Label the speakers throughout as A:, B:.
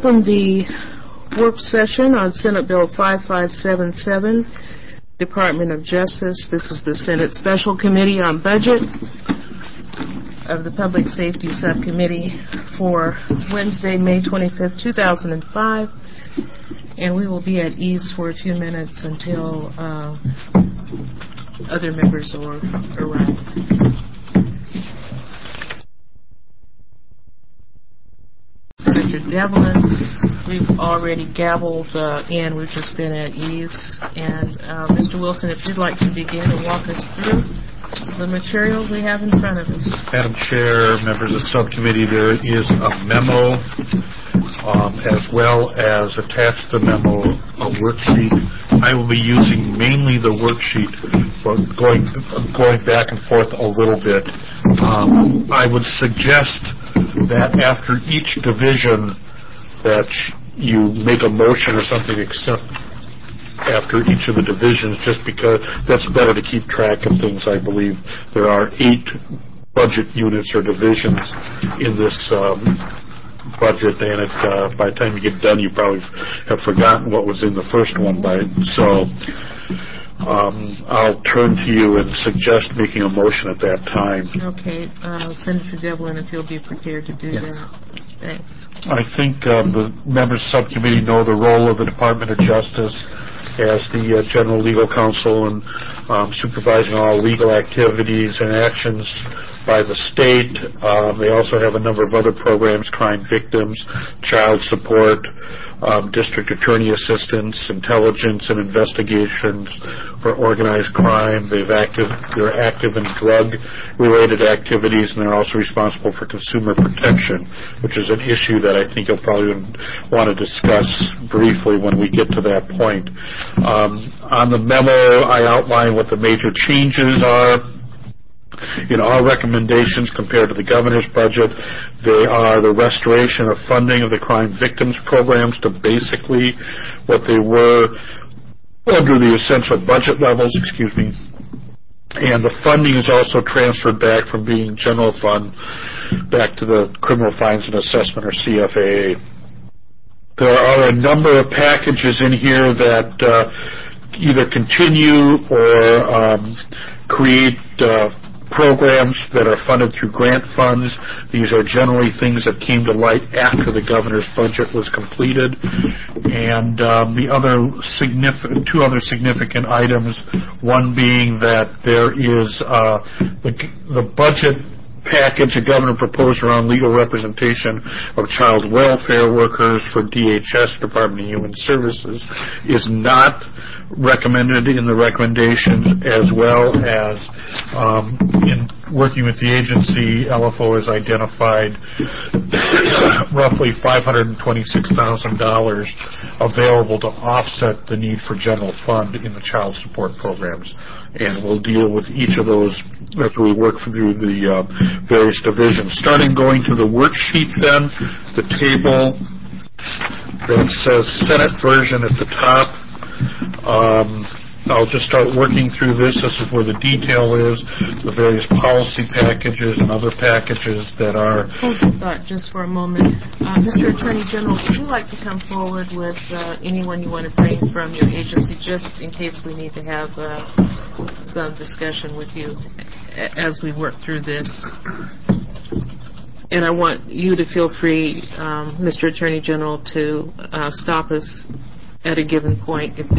A: open the work session on Senate Bill 5577, Department of Justice. This is the Senate Special Committee on Budget of the Public Safety Subcommittee for Wednesday, May 25th, 2005. And we will be at ease for a few minutes until other members arrive. Senator Devlin, we've already gabbled in. We've just been at ease. And Mr. Wilson, if you'd like to begin and walk us through the material we have in front of us.
B: Madam Chair, members of the subcommittee, there is a memo as well as attached to the memo a worksheet. I will be using mainly the worksheet, but going back and forth a little bit. I wowould suggest that after each division that you make a motion or something except after each of the divisions, just because that's better to keep track of things. I believe there are 8 budget units or divisions in this budget, and by the time you get done, you probably have forgotten what was in the first one. So I'll turn to you and suggest making a motion at that time.
A: Okay. Senator Devlin, if you'll be prepared to do that. Thanks.
B: I think the members of the subcommittee know the role of the Department of Justice as the general legal counsel and supervising all legal activities and actions by the state. They also have a number of other programs: crime victims, child support, district attorney assistance, intelligence and investigations for organized crime. They're active in drug-related activities, and they're also responsible for consumer protection, which is an issue that I think you'll probably want to discuss briefly when we get to that point. On the memo, I outline what the major changes are in our recommendations compared to the governor's budget. They are the restoration of funding of the crime victims programs to basically what they were under the essential budget levels, and the funding is also transferred back from being general fund back to the criminal fines and assessment, or CFAA. There are a number of packages in here that either continue or create programs that are funded through grant funds. These are generally things that came to light after the governor's budget was completed. And the two other significant items, one being that there is the budget package the governor proposed around legal representation of child welfare workers for DHS, Department of Human Services, is not recommended in the recommendations, as well as in working with the agency, LFO has identified roughly $526,000 available to offset the need for general fund in the child support programs. And we'll deal with each of those as we work through the various divisions. Going to the worksheet then, the table that says Senate version at the top. I'll just start working through this. This is where the detail is, the various policy packages and other packages that are...
A: Hold your thought just for a moment. Mr. Attorney General, would you like to come forward with anyone you want to bring from your agency, just in case we need to have some discussion with you as we work through this? And I want you to feel free, Mr. Attorney General, to stop us at a given point if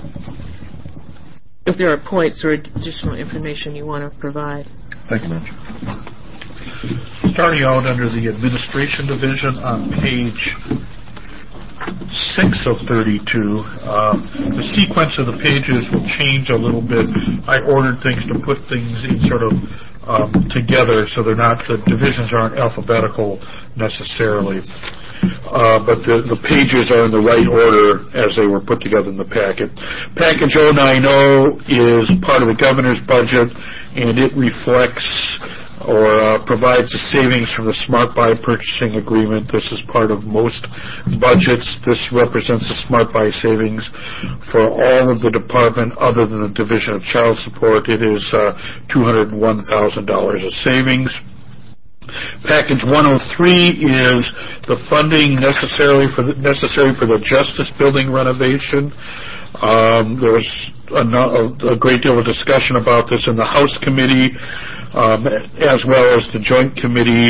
A: there are points or additional information you want to provide.
B: Thank you, Madam Chair. Starting out under the Administration Division on page 6 of 32, the sequence of the pages will change a little bit. I ordered things to put things in sort of together, so the divisions aren't alphabetical necessarily. But the pages are in the right order as they were put together in the packet. Package 090 is part of the governor's budget, and it reflects or provides the savings from the Smart Buy purchasing agreement. This is part of most budgets. This represents the Smart Buy savings for all of the department other than the Division of Child Support. It is $201,000 of savings. Package 103 is the funding necessary for the Justice Building renovation. There was a great deal of discussion about this in the House Committee, as well as the Joint Committee.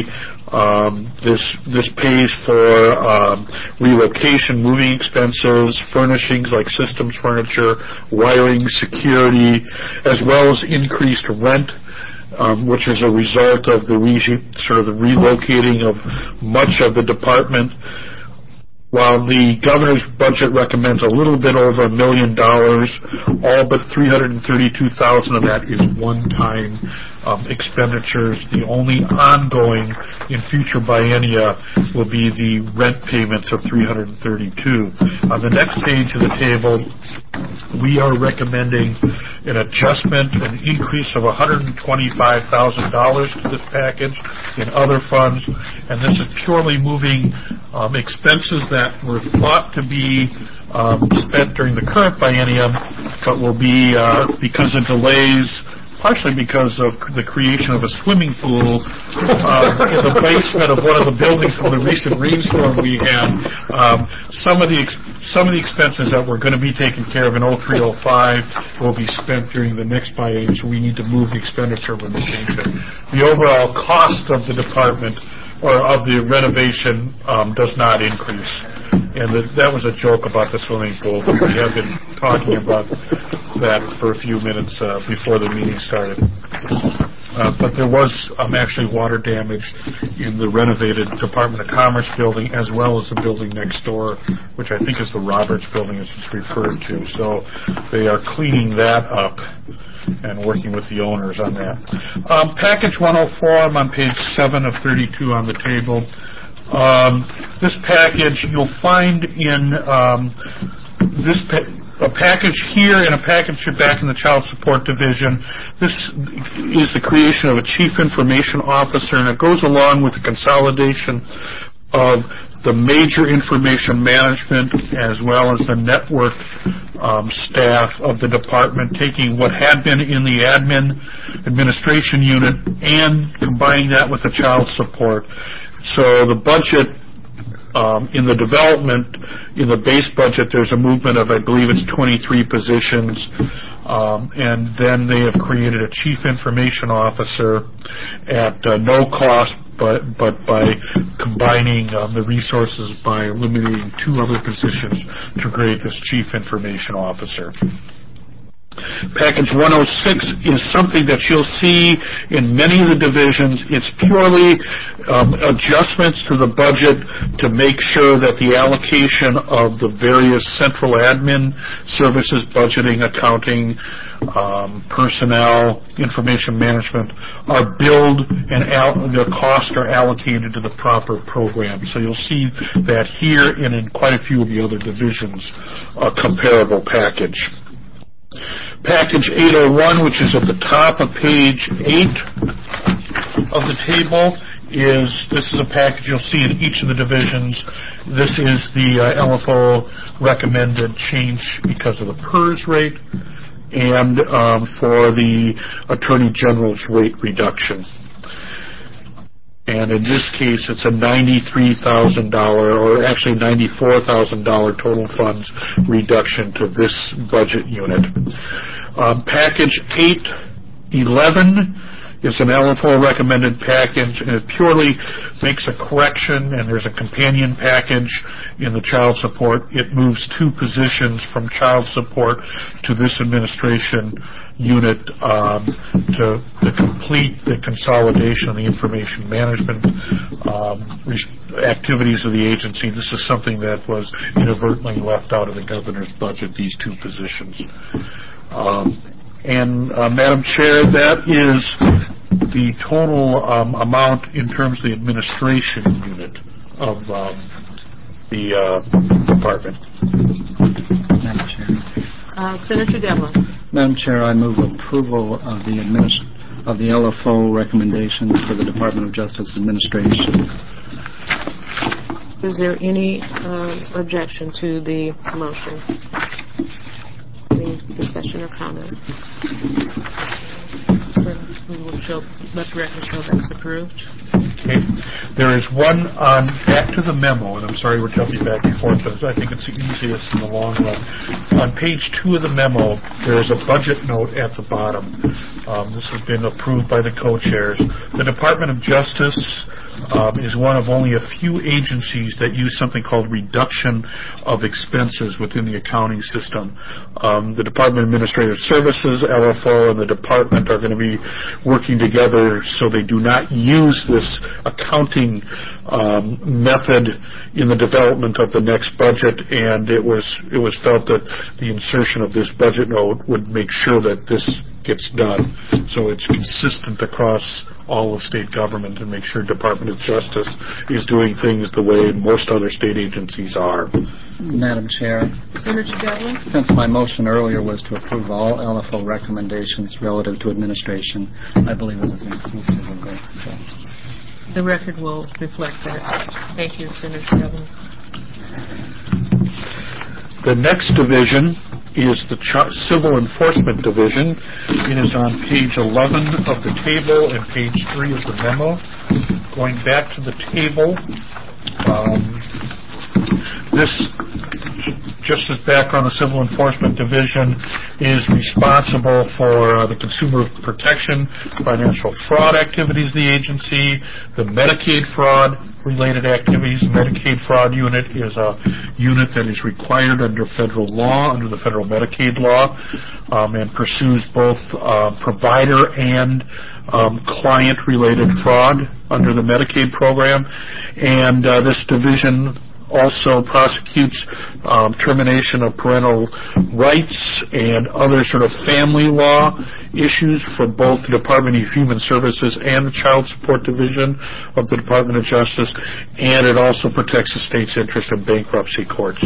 B: This pays for relocation, moving expenses, furnishings like systems furniture, wiring, security, as well as increased rent, which is a result of the relocating of much of the department. While the governor's budget recommends a little bit over $1 million, all but $332,000 of that is one-time expenditures. The only ongoing in future biennia will be the rent payments of $332,000. On the next page of the table, we are recommending an adjustment, an increase of $125,000 to this package in other funds, and this is purely moving expenses that were thought to be spent during the current biennium, but will be, because of delays, partially because of the creation of a swimming pool in the basement of one of the buildings from the recent rainstorm we had. Some of the expenses that were going to be taken care of in 03-05 will be spent during the next biennium, so we need to move the expenditure limitation. The overall cost of the department or of the renovation does not increase. And that was a joke about the swimming pool, but we have been talking about that for a few minutes before the meeting started. But there was actually water damage in the renovated Department of Commerce building, as well as the building next door, which I think is the Roberts building as it's referred to. So they are cleaning that up and working with the owners on that. Package 104, I'm on page 7 of 32 on the table. This package you'll find in a package here and a package back in the Child Support Division. This is the creation of a Chief Information Officer, and it goes along with the consolidation of the major information management as well as the network staff of the department, taking what had been in the administration unit and combining that with the child support. So the budget in the development, in the base budget, there's a movement of, I believe it's 23 positions, and then they have created a Chief Information Officer at no cost, but by combining the resources by eliminating 2 other positions to create this Chief Information Officer. Package 106 is something that you'll see in many of the divisions. It's purely adjustments to the budget to make sure that the allocation of the various central admin services, budgeting, accounting, personnel, information management, are billed and their costs are allocated to the proper program. So you'll see that here and in quite a few of the other divisions, a comparable package. Package 801, which is at the top of page 8 of the table, this is a package you'll see in each of the divisions. This is the LFO recommended change because of the PERS rate and for the Attorney General's rate reduction. And in this case, it's a $93,000 or actually $94,000 total funds reduction to this budget unit. Package 811 is an LFO recommended package, and it purely makes a correction, and there's a companion package in the child support. It moves 2 positions from child support to this administration unit to complete the consolidation of the information management activities of the agency. This is something that was inadvertently left out of the governor's budget, these 2 positions. Madam Chair, that is the total amount in terms of the administration unit of the department.
C: Madam Chair.
A: Senator Devlin.
C: Madam Chair, I move approval of the LFO recommendations for the Department of Justice Administration.
A: Is there any objection to the motion? Any discussion or comment? We will let the record show that's approved.
B: Okay. There is one on, back to the memo, and I'm sorry we're jumping back and forth, but I think it's the easiest in the long run. On page 2 of the memo, there is a budget note at the bottom. This has been approved by the co-chairs. The Department of Justice is one of only a few agencies that use something called reduction of expenses within the accounting system. The Department of Administrative Services, LFO, and the department are going to be working together so they do not use this accounting method in the development of the next budget, and it was felt that the insertion of this budget note would make sure that this gets done, so it's consistent across all of state government and make sure Department of Justice is doing things the way most other state agencies are.
C: Madam Chair,
A: Senator Devlin?
C: since my motion earlier was to approve all LFO recommendations relative to administration, I believe it was inclusive of this. So.
A: The record will reflect that. Thank you, Senator Devlin.
B: The next division is the Civil Enforcement Division. It is on page 11 of the table and page 3 of the memo. Going back to the table, this Justice Background, the Civil Enforcement Division, is responsible for the consumer protection, financial fraud activities of the agency, the Medicaid fraud-related activities. The Medicaid fraud unit is a unit that is required under federal law, under the federal Medicaid law, and pursues both provider and client-related fraud under the Medicaid program. And this division also prosecutes termination of parental rights and other sort of family law issues for both the Department of Human Services and the Child Support Division of the Department of Justice, and it also protects the state's interest in bankruptcy courts.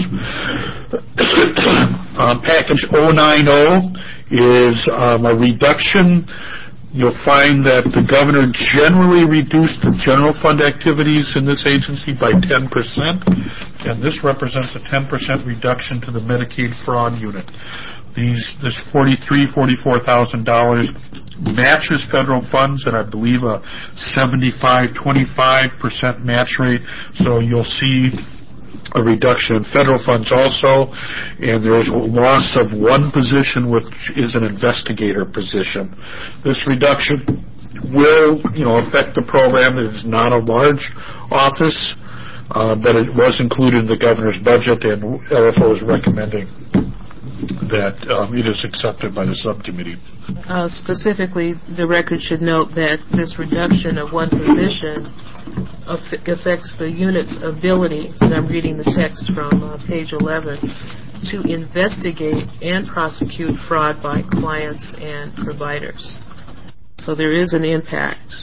B: Package 090 is a reduction. You'll find that the governor generally reduced the general fund activities in this agency by 10%, and this represents a 10% reduction to the Medicaid fraud unit. This $44,000 matches federal funds at, I believe, a 25% match rate, so you'll see a reduction in federal funds also, and there is a loss of one position, which is an investigator position. This reduction will, affect the program. It is not a large office, but it was included in the governor's budget, and LFO is recommending that it is accepted by the subcommittee.
A: Specifically, the record should note that this reduction of one position affects the unit's ability, and I'm reading the text from page 11, to investigate and prosecute fraud by clients and providers. So there is an impact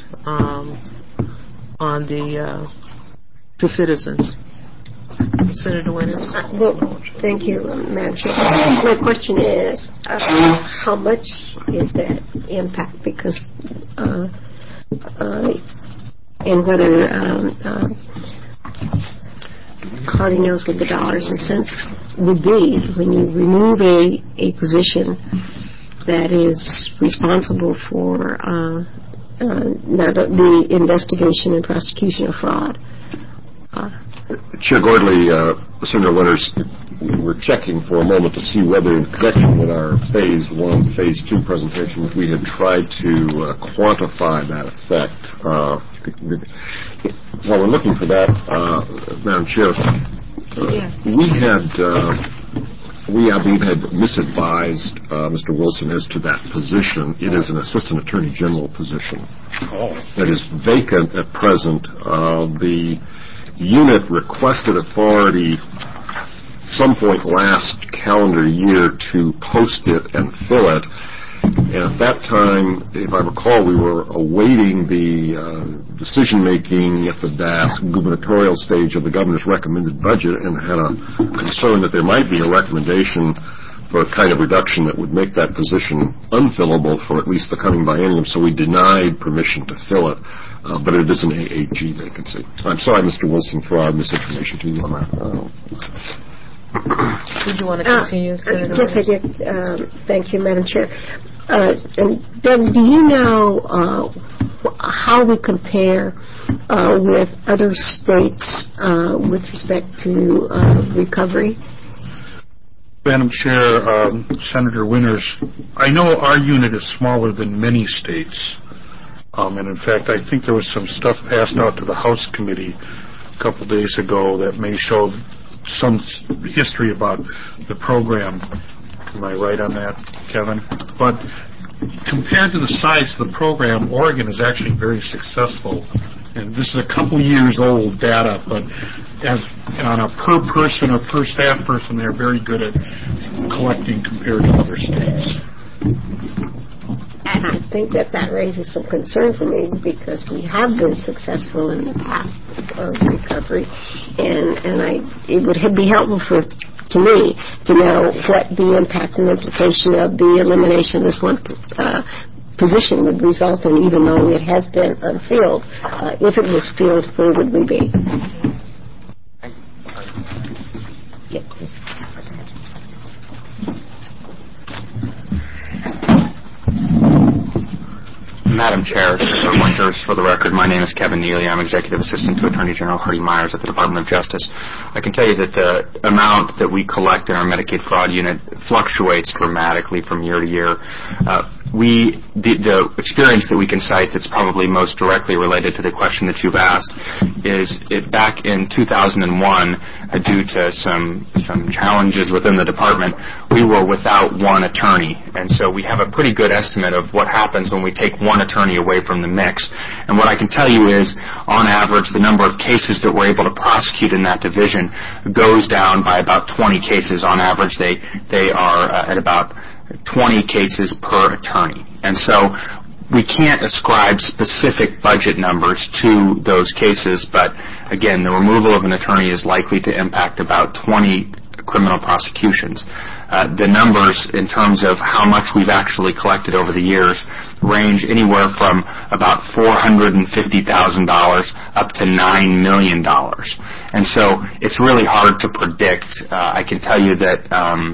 A: on to citizens. Senator Winters.
D: Well, thank you, Madam Chair. My question is, how much is that impact? Because, and whether Cardi knows what the dollars and cents would be when you remove a position that is responsible for not the investigation and prosecution of fraud.
E: Chair Gordley, Senator Winters, we're checking for a moment to see whether in connection with our Phase 1, Phase 2 presentations we had tried to quantify that effect. While we're looking for that, Madam Chair,
A: Yes.
E: we, I believe, had misadvised Mr. Wilson as to that position. It is an Assistant Attorney General position that is vacant at present. The unit requested authority some point last calendar year to post it and fill it. And at that time, if I recall, we were awaiting the decision-making at the gubernatorial stage of the governor's recommended budget, and had a concern that there might be a recommendation for a kind of reduction that would make that position unfillable for at least the coming biennium, so we denied permission to fill it. But it is an AAG vacancy. I'm sorry, Mr. Wilson, for our misinformation to you on that.
A: Did you want to continue, Senator?
D: Yes, I did. Thank you, Madam Chair. And Doug, do you know how we compare with other states with respect to recovery?
B: Madam Chair, Senator Winters, I know our unit is smaller than many states. And in fact, I think there was some stuff passed out to the House Committee a couple days ago that may show some history about the program. Am I right on that, Kevin? But compared to the size of the program, Oregon is actually very successful. And this is a couple years old data, but as on a per person or per staff person, they're very good at collecting compared to other states.
D: And I think that raises some concern for me because we have been successful in the past of recovery, and it would be helpful to me to know what the impact and implication of the elimination of this one position would result in, even though it has been unfilled. If it was filled, where would we be?
F: Madam Chair, Senator Winters, for the record, my name is Kevin Neely. I'm Executive Assistant to Attorney General Hardy Myers at the Department of Justice. I can tell you that the amount that we collect in our Medicaid fraud unit fluctuates dramatically from year to year. The experience that we can cite that's probably most directly related to the question that you've asked is back in 2001, due to some challenges within the department, we were without one attorney. And so we have a pretty good estimate of what happens when we take one attorney away from the mix. And what I can tell you is, on average, the number of cases that we're able to prosecute in that division goes down by about 20 cases. On average, they are at about 20 cases per attorney. And so we can't ascribe specific budget numbers to those cases, but again, the removal of an attorney is likely to impact about 20 criminal prosecutions. The numbers in terms of how much we've actually collected over the years range anywhere from about $450,000 up to $9 million. And so it's really hard to predict. I can tell you that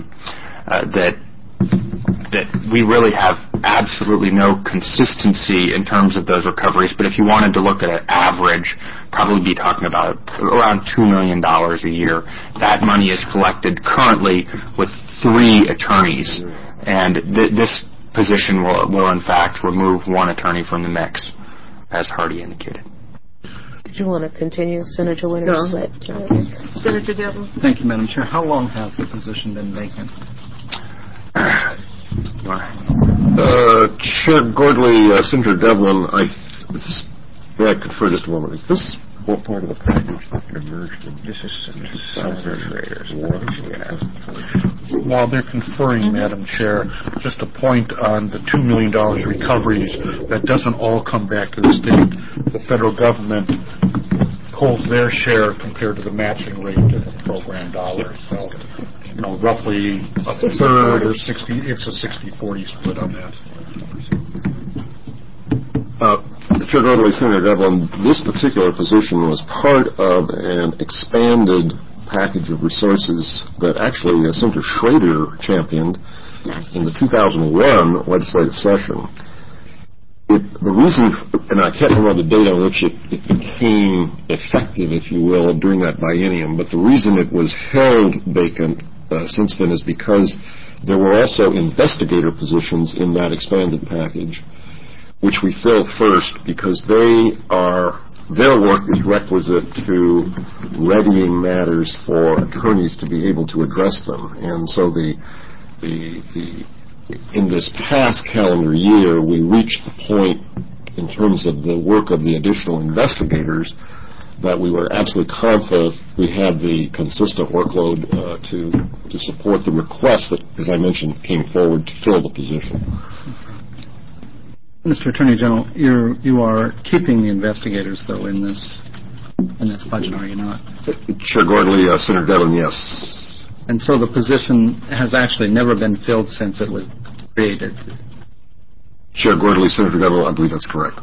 F: we really have absolutely no consistency in terms of those recoveries, but if you wanted to look at an average, probably be talking about around $2 million a year. That money is collected currently with 3 attorneys, and this position will in fact remove one attorney from the mix, as Hardy indicated.
A: Did you want to continue, Senator Winters?
D: No,
A: Senator Devlin?
C: Thank you, Madam Chair. How long has the position been vacant?
E: Chair Gordley, Senator Devlin, may I confer just a moment? Is this what part of the package that you're merged in?
G: This is administrators.
B: While they're conferring, Madam Chair, just a point on the $2 million recoveries, that doesn't all come back to the state. The federal government holds their share compared to the matching rate of the program dollars. So, roughly a third or 60, it's a 60-40 split on that.
E: Chair Gordley, Senator Devlin, this particular position was part of an expanded package of resources that actually Senator Schrader championed in the 2001 legislative session. The reason, and I can't remember the date on which it became effective, if you will, during that biennium, but the reason it was held vacant since then is because there were also investigator positions in that expanded package, which we filled first because their work is requisite to readying matters for attorneys to be able to address them. And so in this past calendar year, we reached the point in terms of the work of the additional investigators that we were absolutely confident we had the consistent workload to support the request that, as I mentioned, came forward to fill the position.
C: Mr. Attorney General, you are keeping the investigators, though, in this budget, are you not?
E: Chair Gordley, Senator Devlin, yes.
C: And so the position has actually never been filled since it was created.
E: Chair Gordley, Senator Devlin, I believe that's correct.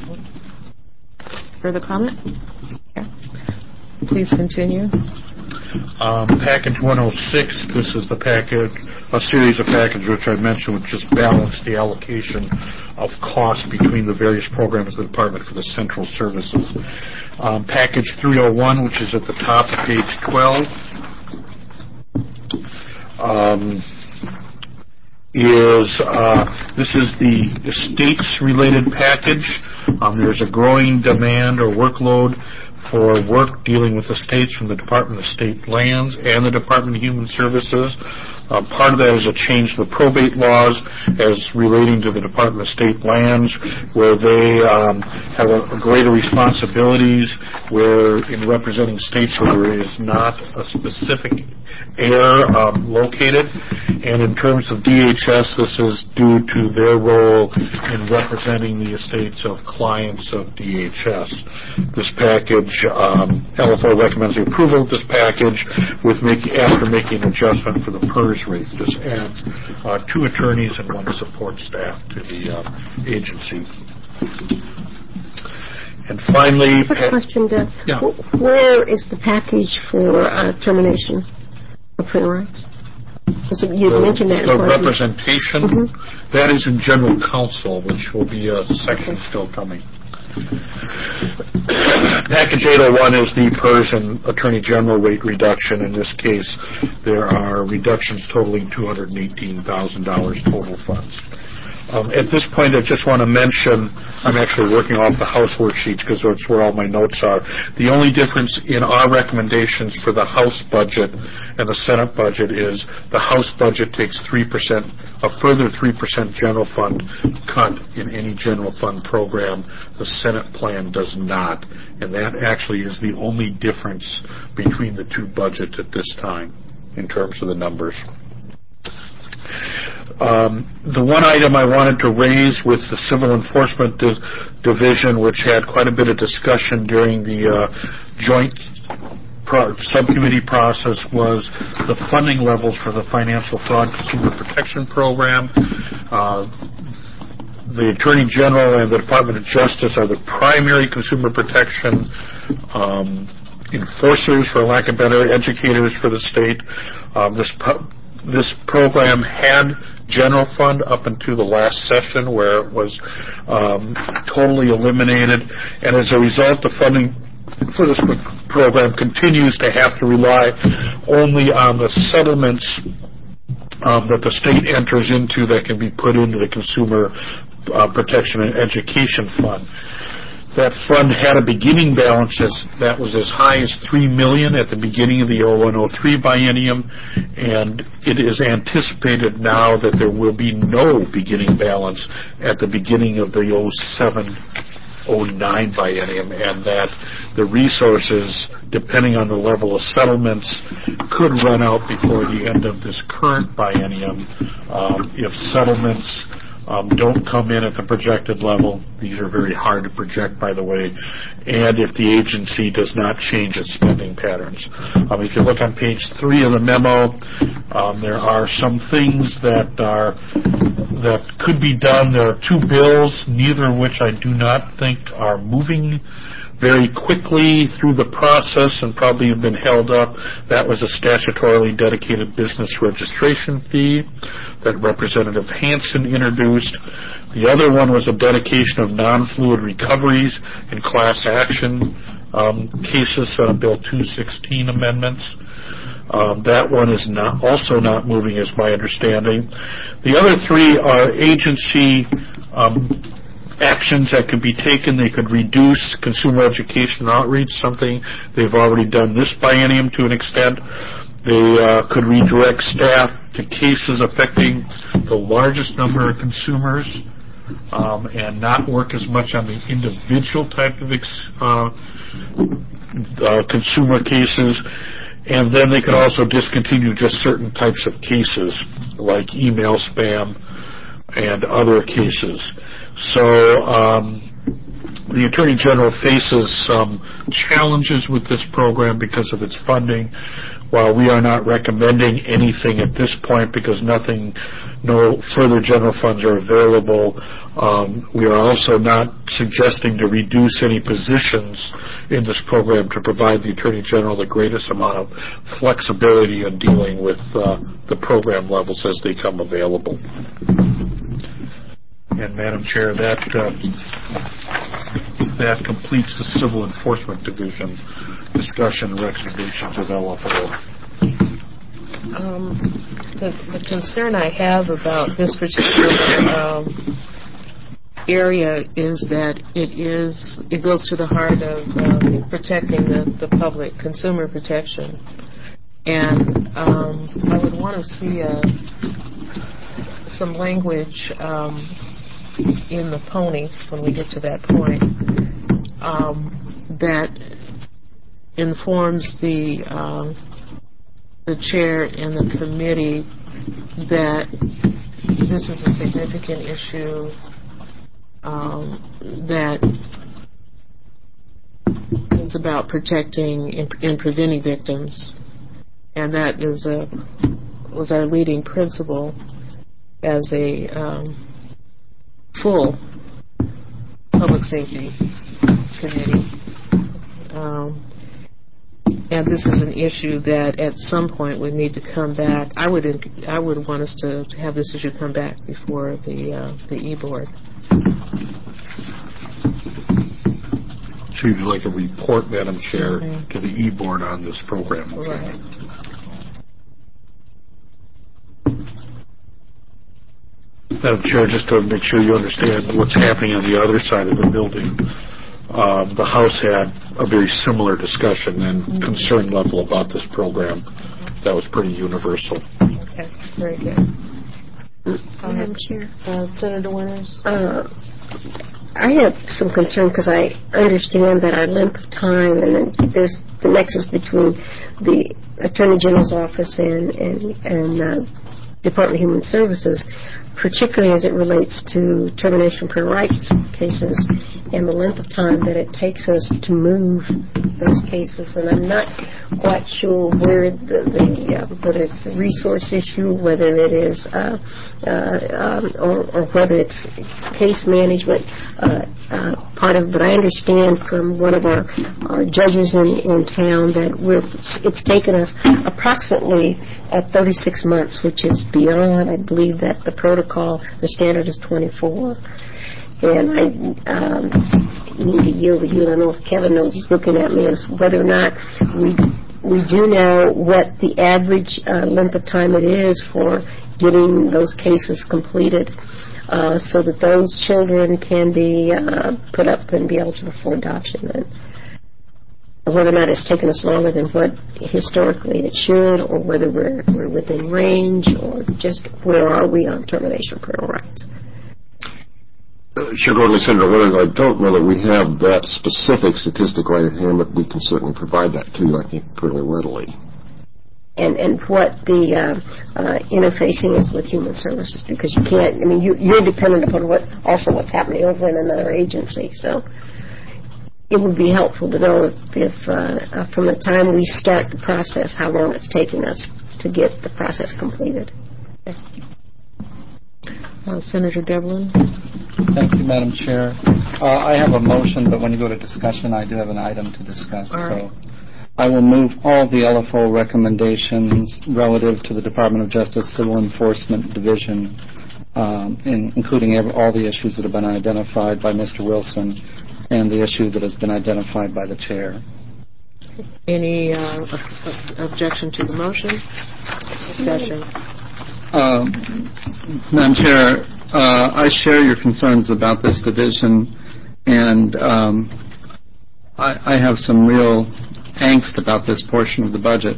A: Further comment? Yeah. Please continue.
B: Package 106, this is the package, a series of packages which I mentioned would just balance the allocation of costs between the various programs of the department for the central services. Package 301, which is at the top of page 12, this is the estates-related package. There's a growing demand or workload for work dealing with estates from the Department of State Lands and the Department of Human Services. Part of that is a change to the probate laws as relating to the Department of State Lands, where they have a greater responsibilities where in representing states where there is not a specific heir located. And in terms of DHS, this is due to their role in representing the estates of clients of DHS. This package, LFO recommends the approval of this package after making an adjustment for the PERS rate. This adds 2 attorneys and 1 support staff to the agency. And finally...
D: Quick question, Doug.
B: Yeah.
D: Where is the package for termination of printer rights? You mentioned that.
B: The representation, that is in general counsel, which will be a section still coming. Package 801 is the PERS and Attorney General rate reduction. In this case, there are reductions totaling $218,000 total funds. At this point, I just want to mention, I'm actually working off the House worksheets because that's where all my notes are. The only difference in our recommendations for the House budget and the Senate budget is the House budget takes 3%, a further 3% general fund cut in any general fund program. The Senate plan does not, and that actually is the only difference between the 2 budgets at this time in terms of the numbers. The one item I wanted to raise with the Civil Enforcement Division, which had quite a bit of discussion during the joint subcommittee process, was the funding levels for the Financial Fraud Consumer Protection Program. The Attorney General and the Department of Justice are the primary consumer protection enforcers, for lack of better, educators for the state. This program had general fund up until the last session, where it was totally eliminated, and as a result, the funding for this program continues to have to rely only on the settlements that the state enters into that can be put into the Consumer Protection and Education Fund. That fund had a beginning balance that was as high as $3 million at the beginning of the 01-03 biennium, and it is anticipated now that there will be no beginning balance at the beginning of the 07-09 biennium, and that the resources, depending on the level of settlements, could run out before the end of this current biennium. If settlements don't come in at the projected level. These are very hard to project, by the way, and if the agency does not change its spending patterns. If you look on page 3 of the memo, there are some things that could be done. There are 2 bills, neither of which I do not think are moving very quickly through the process and probably have been held up. That was a statutorily dedicated business registration fee that Representative Hansen introduced. The other one was a dedication of non-fluid recoveries in class action cases, Bill 216 amendments. That one is also not moving, is my understanding. The other 3 are agency actions that could be taken. They could reduce consumer education outreach, something they've already done this biennium to an extent. They could redirect staff to cases affecting the largest number of consumers and not work as much on the individual type of consumer cases. And then they could also discontinue just certain types of cases like email spam and other cases. So The Attorney General faces some challenges with this program because of its funding. While we are not recommending anything at this point because no further general funds are available, we are also not suggesting to reduce any positions in this program to provide the Attorney General the greatest amount of flexibility in dealing with the program levels as they come available. And Madam Chair, that completes the Civil Enforcement Division discussion and recommendations of LFO.
A: The concern I have about this particular area is that it goes to the heart of protecting the public, consumer protection, and I would want to see some language in the pony when we get to that point that informs the chair and the committee that this is a significant issue, that it's about protecting and preventing victims, and that was our leading principle as a full public safety committee. And this is an issue that at some point would need to come back. I would want us to have this issue come back before the E-Board.
B: So you'd like a report, Madam Chair, to the E-Board on this program? Okay.
A: Right.
B: Madam Chair, just to make sure you understand what's happening on the other side of the building, the House had a very similar discussion and concern level about this program. That was pretty universal.
A: Okay, very good.
D: Madam Chair.
A: Senator Winters?
D: I have some concern because I understand that our length of time and then there's the nexus between the Attorney General's office and Department of Human Services, particularly as it relates to termination for rights cases and the length of time that it takes us to move those cases. And I'm not quite sure where whether it's a resource issue, whether it is or whether it's case management part of. But I understand from one of our judges in town that it's taken us approximately 36 months, which is beyond, I believe, that the protocol, the standard is 24. And I need to yield to you. I don't know if Kevin knows, he's looking at me, as whether or not we do know what the average length of time it is for getting those cases completed so that those children can be put up and be eligible for adoption. And whether or not it's taken us longer than what historically it should, or whether we're within range, or just where are we on termination of parental rights.
E: Senator Winters, I don't know that we have that specific statistic right at hand, but we can certainly provide that to you, I think, pretty readily.
D: And what the interfacing is with human services, because you can't, I mean, you're dependent upon what's happening over in another agency. So it would be helpful to know if from the time we start the process, how long it's taking us to get the process completed.
A: Senator Devlin?
C: Thank you, Madam Chair. I have a motion, but when you go to discussion, I do have an item to discuss.
A: Right.
C: So I will move all the LFO recommendations relative to the Department of Justice Civil Enforcement Division, including all the issues that have been identified by Mr. Wilson and the issue that has been identified by the Chair.
A: Any objection to the motion? Discussion.
C: Madam Chair, I share your concerns about this division, and I have some real angst about this portion of the budget.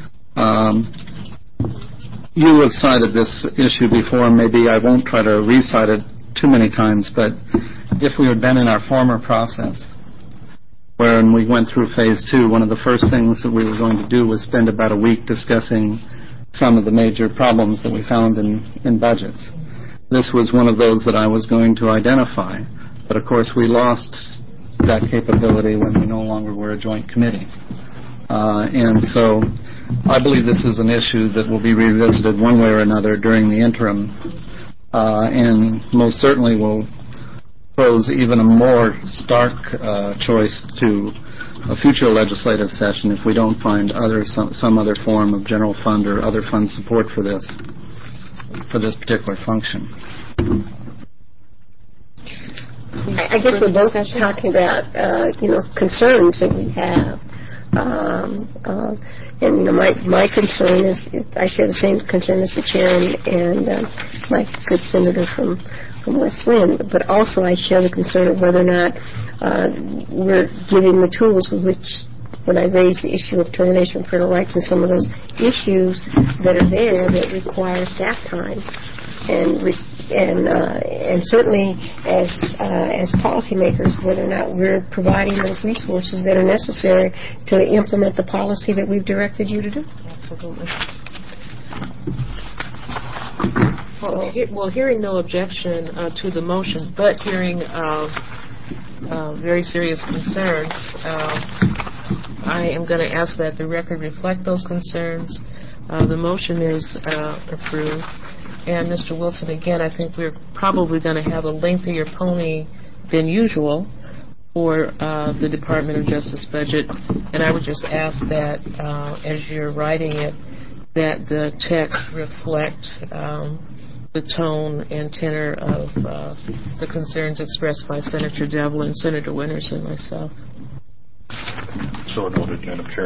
C: You have cited this issue before, and maybe I won't try to recite it too many times, but if we had been in our former process, when we went through Phase 2, one of the first things that we were going to do was spend about a week discussing some of the major problems that we found in budgets. This was one of those that I was going to identify, but of course we lost that capability when we no longer were a joint committee. And so I believe this is an issue that will be revisited one way or another during the interim, and most certainly will pose even a more stark choice to a future legislative session if we don't find some other form of general fund or other fund support for this particular function.
D: I guess we're both talking about concerns that we have. And my concern is I share the same concern as the chair and my good senator from West Lynn, but also I share the concern of whether or not we're giving the tools with which, when I raise the issue of termination of parental rights and some of those issues that are there that require staff time, and certainly as policymakers, whether or not we're providing those resources that are necessary to implement the policy that we've directed you to do.
A: Absolutely. Well, hearing no objection to the motion, but hearing very serious concerns, I am going to ask that the record reflect those concerns. The motion is approved. And Mr. Wilson, again, I think we're probably going to have a lengthier pony than usual for the Department of Justice budget. And I would just ask that as you're writing it, that the text reflect the tone and tenor of the concerns expressed by Senator Devlin, Senator Winters, and myself.
B: So noted, Madam Chair.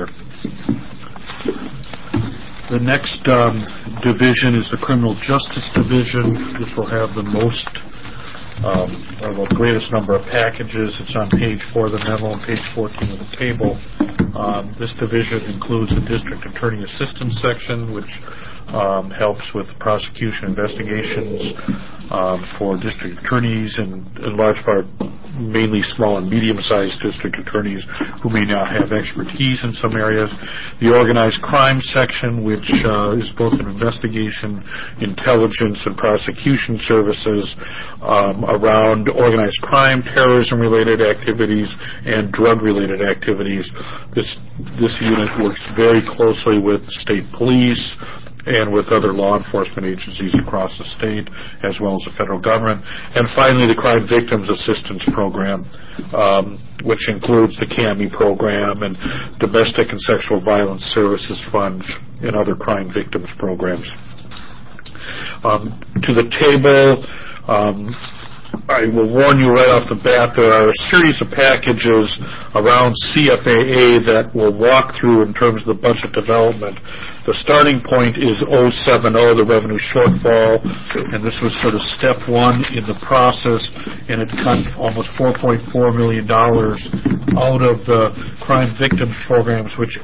B: The next division is the Criminal Justice Division. This will have the most, or the greatest number of packages. It's on page 4 of the memo and page 14 of the table. This division includes the District Attorney Assistance section, which helps with prosecution investigations for district attorneys and, in large part, mainly small and medium-sized district attorneys who may not have expertise in some areas. The organized crime section, which is both an investigation, intelligence, and prosecution services around organized crime, terrorism-related activities, and drug-related activities. This unit works very closely with state police and with other law enforcement agencies across the state, as well as the federal government. And finally, the Crime Victims Assistance Program, which includes the CAMI program and Domestic and Sexual Violence Services Fund and other crime victims programs. To the table, I will warn you right off the bat, there are a series of packages around CFAA that we'll walk through in terms of the budget development. The starting point is 070, the revenue shortfall, and this was sort of step one in the process, and it cut almost $4.4 million out of the crime victims programs, which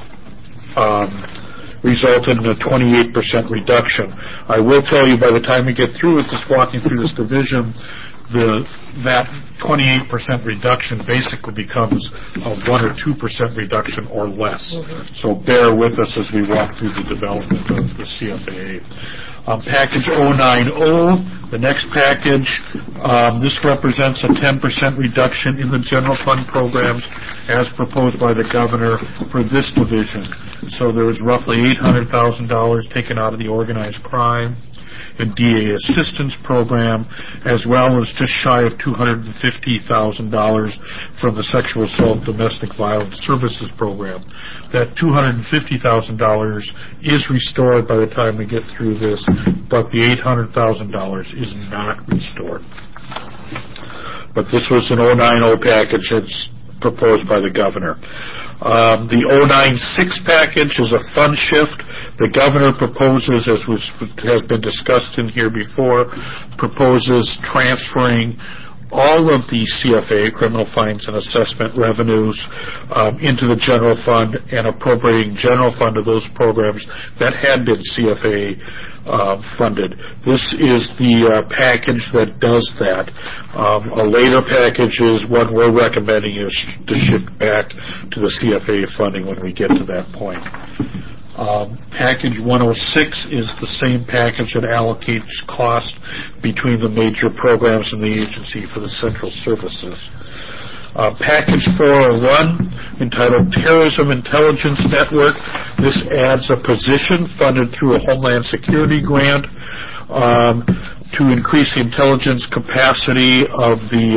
B: resulted in a 28% reduction. I will tell you, by the time we get through with this, walking through this division, that 28% reduction basically becomes a 1 or 2% reduction or less. So bear with us as we walk through the development of the CFAA. Package 090, the next package, this represents a 10% reduction in the general fund programs as proposed by the governor for this division. So there was roughly $800,000 taken out of the organized crime and DA assistance program, as well as just shy of $250,000 from the sexual assault domestic violence services program. That $250,000 is restored by the time we get through this, but the $800,000 is not restored. But this was an 090 package that's proposed by the governor. The 096 package is a fund shift. The governor proposes, as has been discussed in here before, proposes transferring all of the CFA, criminal fines and assessment revenues, into the general fund and appropriating general fund to those programs that had been CFA funded. This is the package that does that. A later package is what we're recommending is to shift back to the CFA funding when we get to that point. Package 106 is the same package that allocates cost between the major programs in the agency for the central services. Package 401, entitled Terrorism Intelligence Network. This adds a position funded through a Homeland Security grant to increase the intelligence capacity of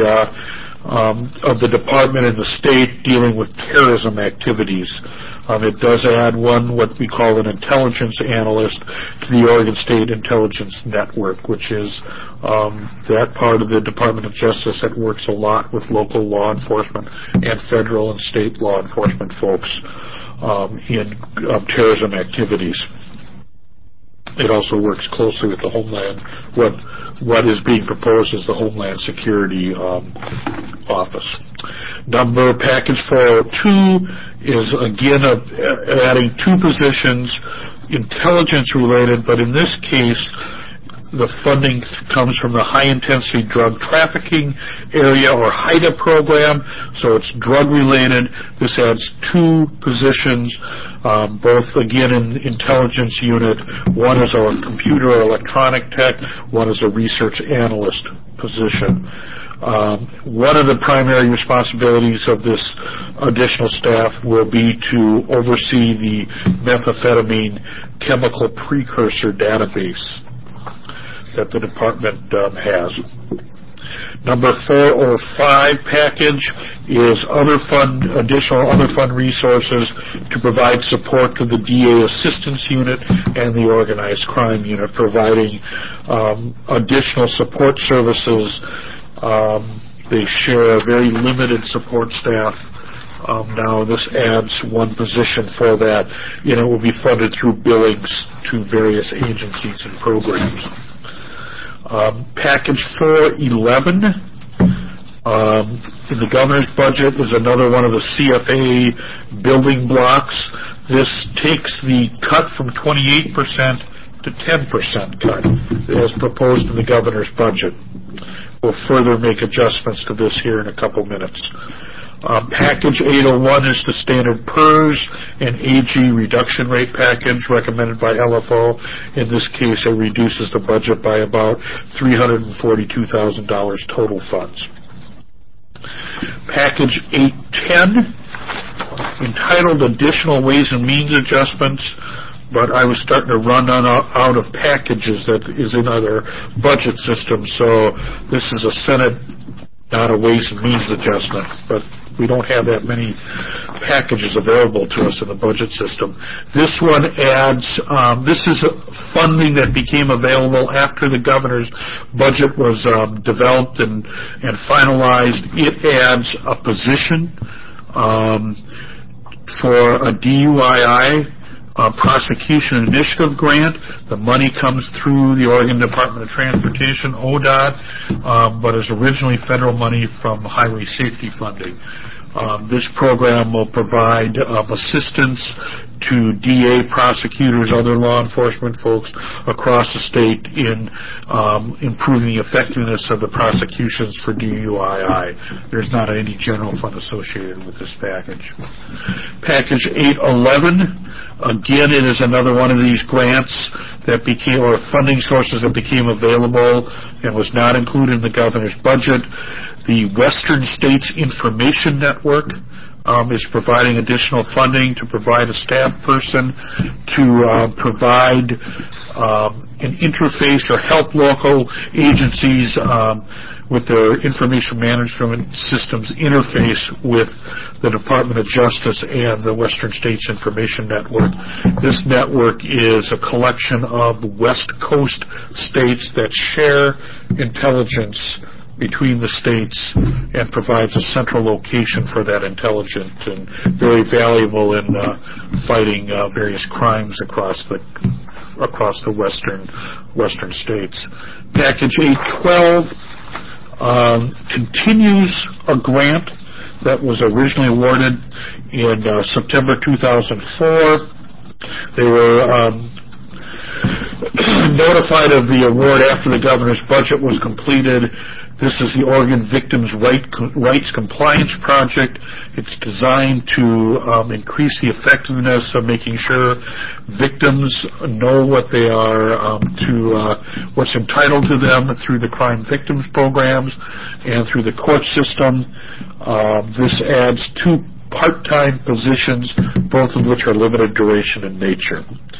B: the department and the state dealing with terrorism activities. It does add what we call an intelligence analyst to the Oregon State Intelligence Network, which is that part of the Department of Justice that works a lot with local law enforcement and federal and state law enforcement folks in terrorism activities. It also works closely with the Homeland. What is being proposed is the Homeland Security Office. Package 402 is again adding 2 positions, intelligence related, but in this case the funding comes from the High Intensity Drug Trafficking Area, or HIDTA program, so it's drug related. This adds 2 positions, both again in intelligence unit. One is a computer or electronic tech, one is a research analyst position. One of the primary responsibilities of this additional staff will be to oversee the methamphetamine chemical precursor database that the department has. Number 405 package is additional fund resources to provide support to the DA Assistance Unit and the Organized Crime Unit, providing additional support services. They share a very limited support staff. Now this adds 1 position for that, and it will be funded through billings to various agencies and programs. Package 411 in the governor's budget is another one of the CFA building blocks. This takes the cut from 28% to 10% cut as proposed in the governor's budget. We'll further make adjustments to this here in a couple minutes. Package 801 is the standard PERS and AG reduction rate package recommended by LFO. In this case, it reduces the budget by about $342,000 total funds. Package 810, entitled Additional Ways and Means Adjustments, but I was starting to run out of packages that is in other budget systems, so this is a Senate, not a Ways and Means adjustment, but we don't have that many packages available to us in the budget system. This one adds, this is funding that became available after the governor's budget was developed and finalized. It adds a position for a DUII prosecution initiative grant. The money comes through the Oregon Department of Transportation, ODOT, but is originally federal money from highway safety funding. This program will provide assistance to DA, prosecutors, other law enforcement folks across the state in improving the effectiveness of the prosecutions for DUII. There's not any general fund associated with this package. Package 811, again, it is another one of these grants that became, or funding sources that became available and was not included in the governor's budget. The Western States Information Network is providing additional funding to provide a staff person to provide an interface or help local agencies with their information management systems interface with the Department of Justice and the Western States Information Network. This network is a collection of West Coast states that share intelligence between the states and provides a central location for that intelligence, and very valuable in fighting various crimes across the western states. Package 812 continues a grant that was originally awarded in September 2004. They were notified of the award after the governor's budget was completed This is the Oregon Victims' Rights Compliance Project. It's designed to increase the effectiveness of making sure victims know what they are what's entitled to them through the crime victims programs and through the court system. This adds 2 part-time positions, both of which are limited duration in nature.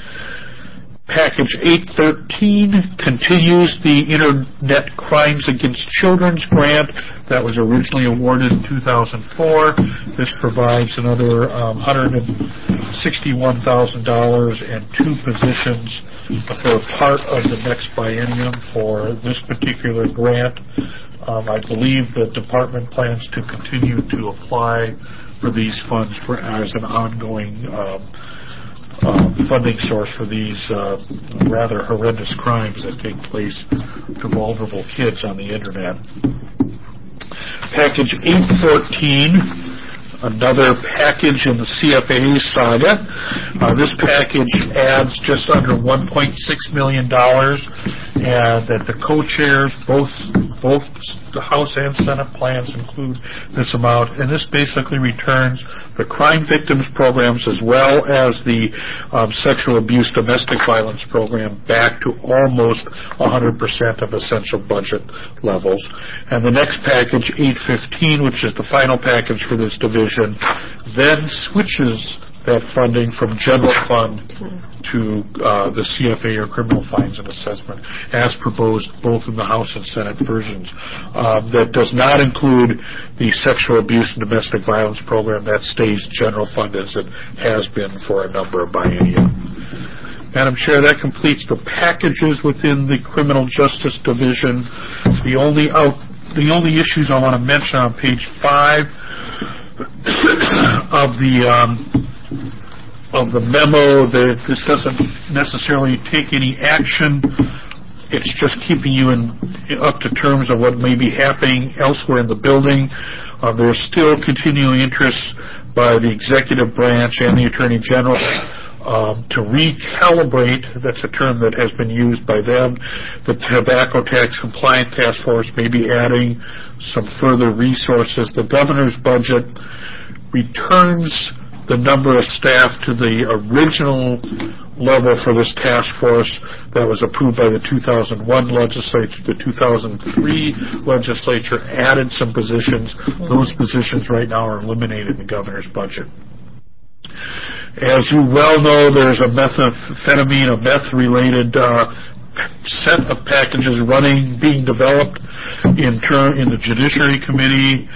B: Package 813 continues the Internet Crimes Against Children's grant that was originally awarded in 2004. This provides another $161,000 and 2 positions for part of the next biennium for this particular grant. I believe the department plans to continue to apply for these funds as an ongoing funding source for these rather horrendous crimes that take place to vulnerable kids on the Internet. Package 814, another package in the CFA saga. This package adds just under $1.6 million, and that the co-chairs, both the House and Senate plans include this amount, and this basically returns the crime victims programs as well as the sexual abuse domestic violence program back to almost 100% of essential budget levels. And the next package, 815, which is the final package for this division, then switches that funding from general fund to the CFA, or criminal fines and assessment, as proposed both in the House and Senate versions. That does not include the sexual abuse and domestic violence program. That stays general fund as it has been for a number of biennia. Madam Chair, that completes the packages within the Criminal Justice Division. The only issues I want to mention on page 5 of the memo, that this doesn't necessarily take any action. It's just keeping you up to terms of what may be happening elsewhere in the building. There's still continuing interest by the executive branch and the Attorney General to recalibrate, that's a term that has been used by them, the Tobacco Tax Compliant Task Force may be adding some further resources. The governor's budget returns the number of staff to the original level for this task force that was approved by the 2001 legislature. The 2003 legislature added some positions. Those positions right now are eliminated in the governor's budget. As you well know, there's a methamphetamine, a meth-related set of packages being developed in the Judiciary committees,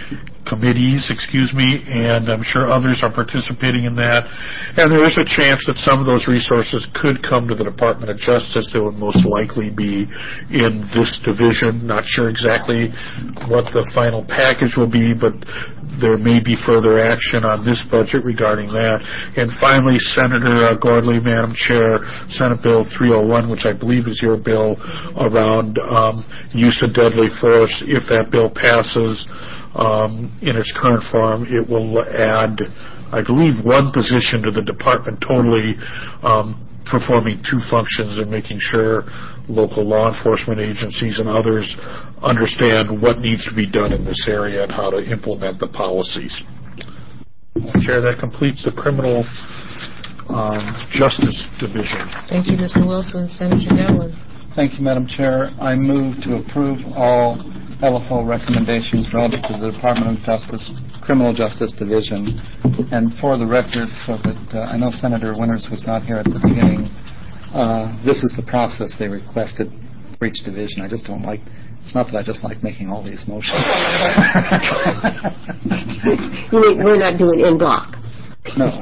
B: and I'm sure others are participating in that. And there is a chance that some of those resources could come to the Department of Justice. They would most likely be in this division. Not sure exactly what the final package will be, but there may be further action on this budget regarding that. And finally, Senator Gordley, Madam Chair, Senate Bill 301, which I believe is your bill, around use of deadly force. If that bill passes in its current form, it will add, I believe, 1 position to the department, totally performing 2 functions and making sure local law enforcement agencies and others understand what needs to be done in this area and how to implement the policies. Chair, that completes the Criminal Justice Division.
A: Thank you, Mr. Wilson. Senator Devlin.
C: Thank you, Madam Chair. I move to approve all LFO recommendations relative to the Department of Justice Criminal Justice Division. And for the record, so that I know Senator Winters was not here at the beginning, this is the process they requested for each division. I just don't like, it's not that I just like making all these motions.
D: You mean we're not doing in block?
C: No.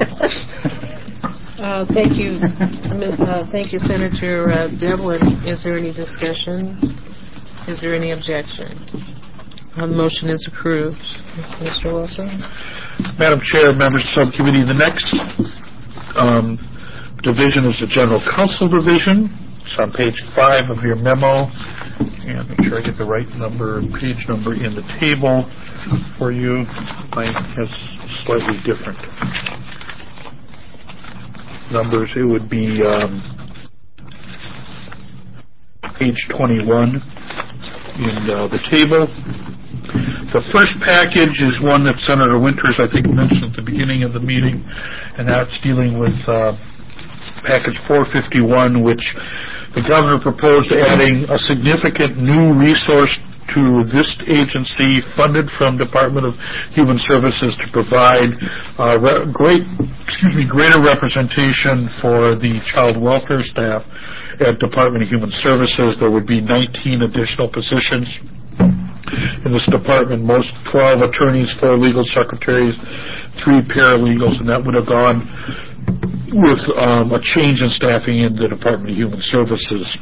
A: Thank you. Thank you, Senator Devlin. Is there any discussion? Is there any objection? The motion is approved. Mr. Wilson?
B: Madam Chair, members of the subcommittee, the next division is the General Counsel Division. It's on page 5 of your memo. And make sure I get the right page number in the table for you. Mine has slightly different numbers. It would be page 21 in the table. The first package is one that Senator Winters, I think, mentioned at the beginning of the meeting, and that's dealing with Package 451, which the governor proposed adding a significant new resource to this agency funded from Department of Human Services to provide greater representation for the child welfare staff at Department of Human Services. There would be 19 additional positions in this department, 12 attorneys, 4 legal secretaries, 3 paralegals, and that would have gone with a change in staffing in the Department of Human Services.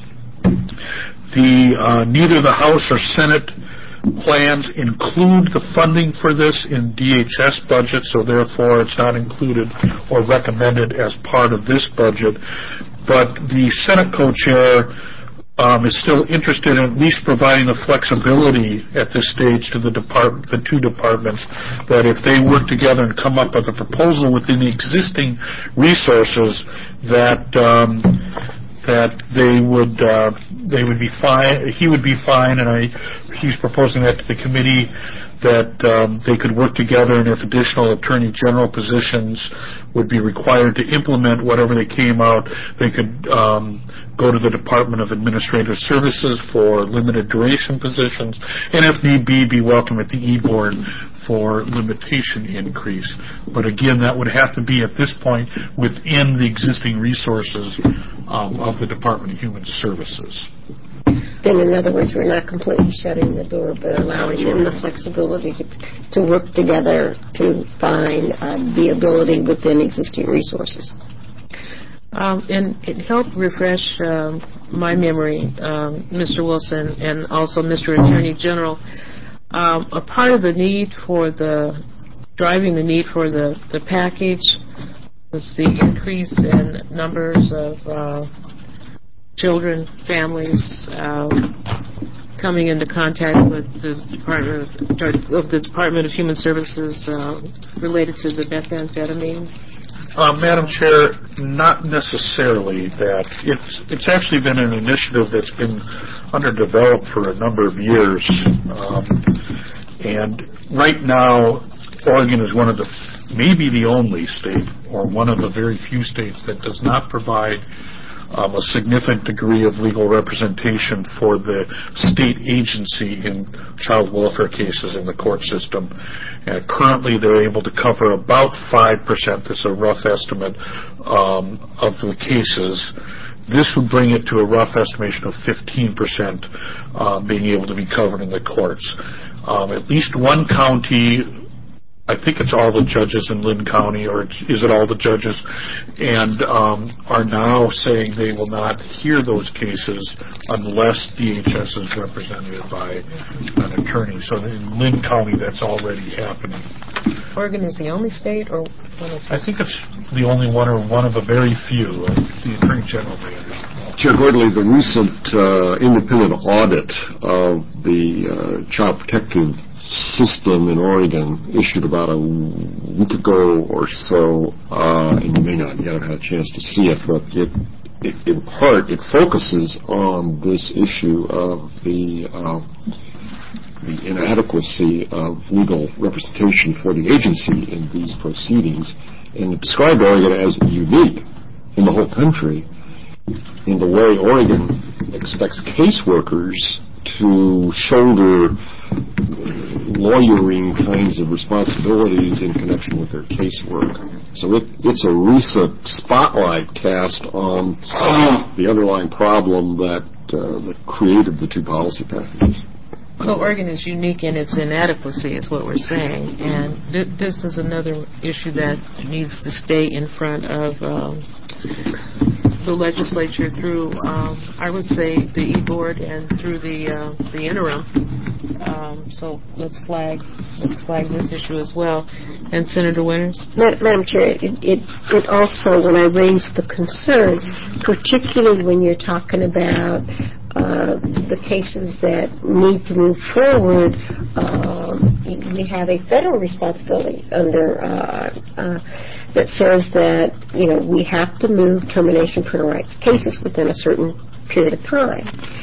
B: Neither the House or Senate plans include the funding for this in DHS budget, so therefore it's not included or recommended as part of this budget. But the Senate co-chair is still interested in at least providing the flexibility at this stage to the two departments that if they work together and come up with a proposal within the existing resources that they would be fine. He would be fine, and he's proposing that to the committee that they could work together, and if additional attorney general positions would be required to implement whatever they came out, they could go to the Department of Administrative Services for limited duration positions, and if need be welcome at the E-Board for limitation increase. But again, that would have to be at this point within the existing resources of the Department of Human Services.
D: Then, in other words, we're not completely shutting the door, but allowing them the flexibility to work together to find the ability within existing resources.
A: And it helped refresh my memory, Mr. Wilson, and also Mr. Attorney General. A part of the need for driving the need for the package was the increase in numbers of children, families coming into contact with the Department of Human Services related to the methamphetamine.
B: Madam Chair, not necessarily that. It's actually been an initiative that's been underdeveloped for a number of years. And right now, Oregon is one of maybe the only state, or one of the very few states that does not provide a significant degree of legal representation for the state agency in child welfare cases in the court system. Currently, they're able to cover about 5%, that's a rough estimate, of the cases. This would bring it to a rough estimation of 15% being able to be covered in the courts. At least one county, I think it's all the judges in Lynn County, or is it all the judges, and are now saying they will not hear those cases unless DHS is represented by an attorney. So in Lynn County, that's already happening.
A: Oregon is the only state, or one of
B: I think it's the only one, or one of a very few. The Attorney General may understand.
E: Chair Gordley, the recent independent audit of the Child Protective System in Oregon issued about a week ago or so, and you may not yet have had a chance to see it, but in part it focuses on this issue of the inadequacy of legal representation for the agency in these proceedings, and it described Oregon as unique in the whole country in the way Oregon expects caseworkers to shoulder lawyering kinds of responsibilities in connection with their casework. So it's a recent spotlight cast on the underlying problem that created the two policy packages.
A: So Oregon is unique in its inadequacy, is what we're saying, and this is another issue that needs to stay in front of the legislature through, I would say, the E-Board and through the interim. So let's flag this issue as well. And Senator Winters?
D: Madam Chair, it also, when I raised the concern, particularly when you're talking about the cases that need to move forward, we have a federal responsibility under that says that we have to move termination parental rights cases within a certain period of time.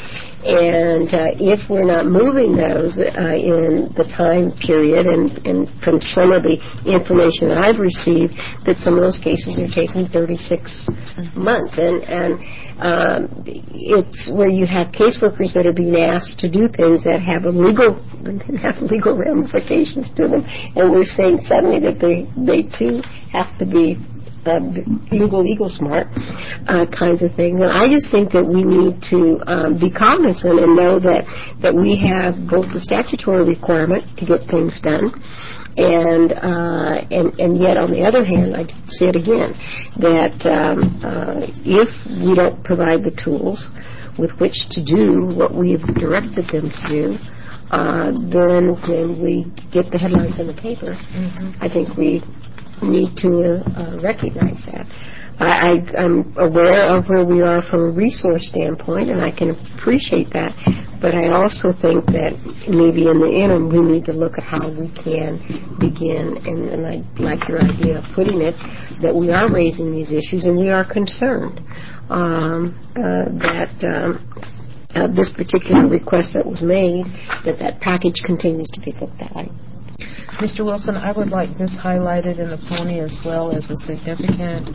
D: And if we're not moving those in the time period, and from some of the information that I've received, that some of those cases are taking 36 months. And it's where you have caseworkers that are being asked to do things that have legal ramifications to them, and we're saying suddenly that they too have to be legal smart kinds of things. And I just think that we need to be cognizant and know that we have both the statutory requirement to get things done, and yet on the other hand, I say it again, that if we don't provide the tools with which to do what we've directed them to do, then when we get the headlines in the paper, I think we need to recognize that. I'm aware of where we are from a resource standpoint, and I can appreciate that, but I also think that maybe in the interim we need to look at how we can begin, and I like your idea of putting it, that we are raising these issues and we are concerned that this particular request that was made, that package continues to be looked at.
A: Mr. Wilson, I would like this highlighted in the pony as well as a significant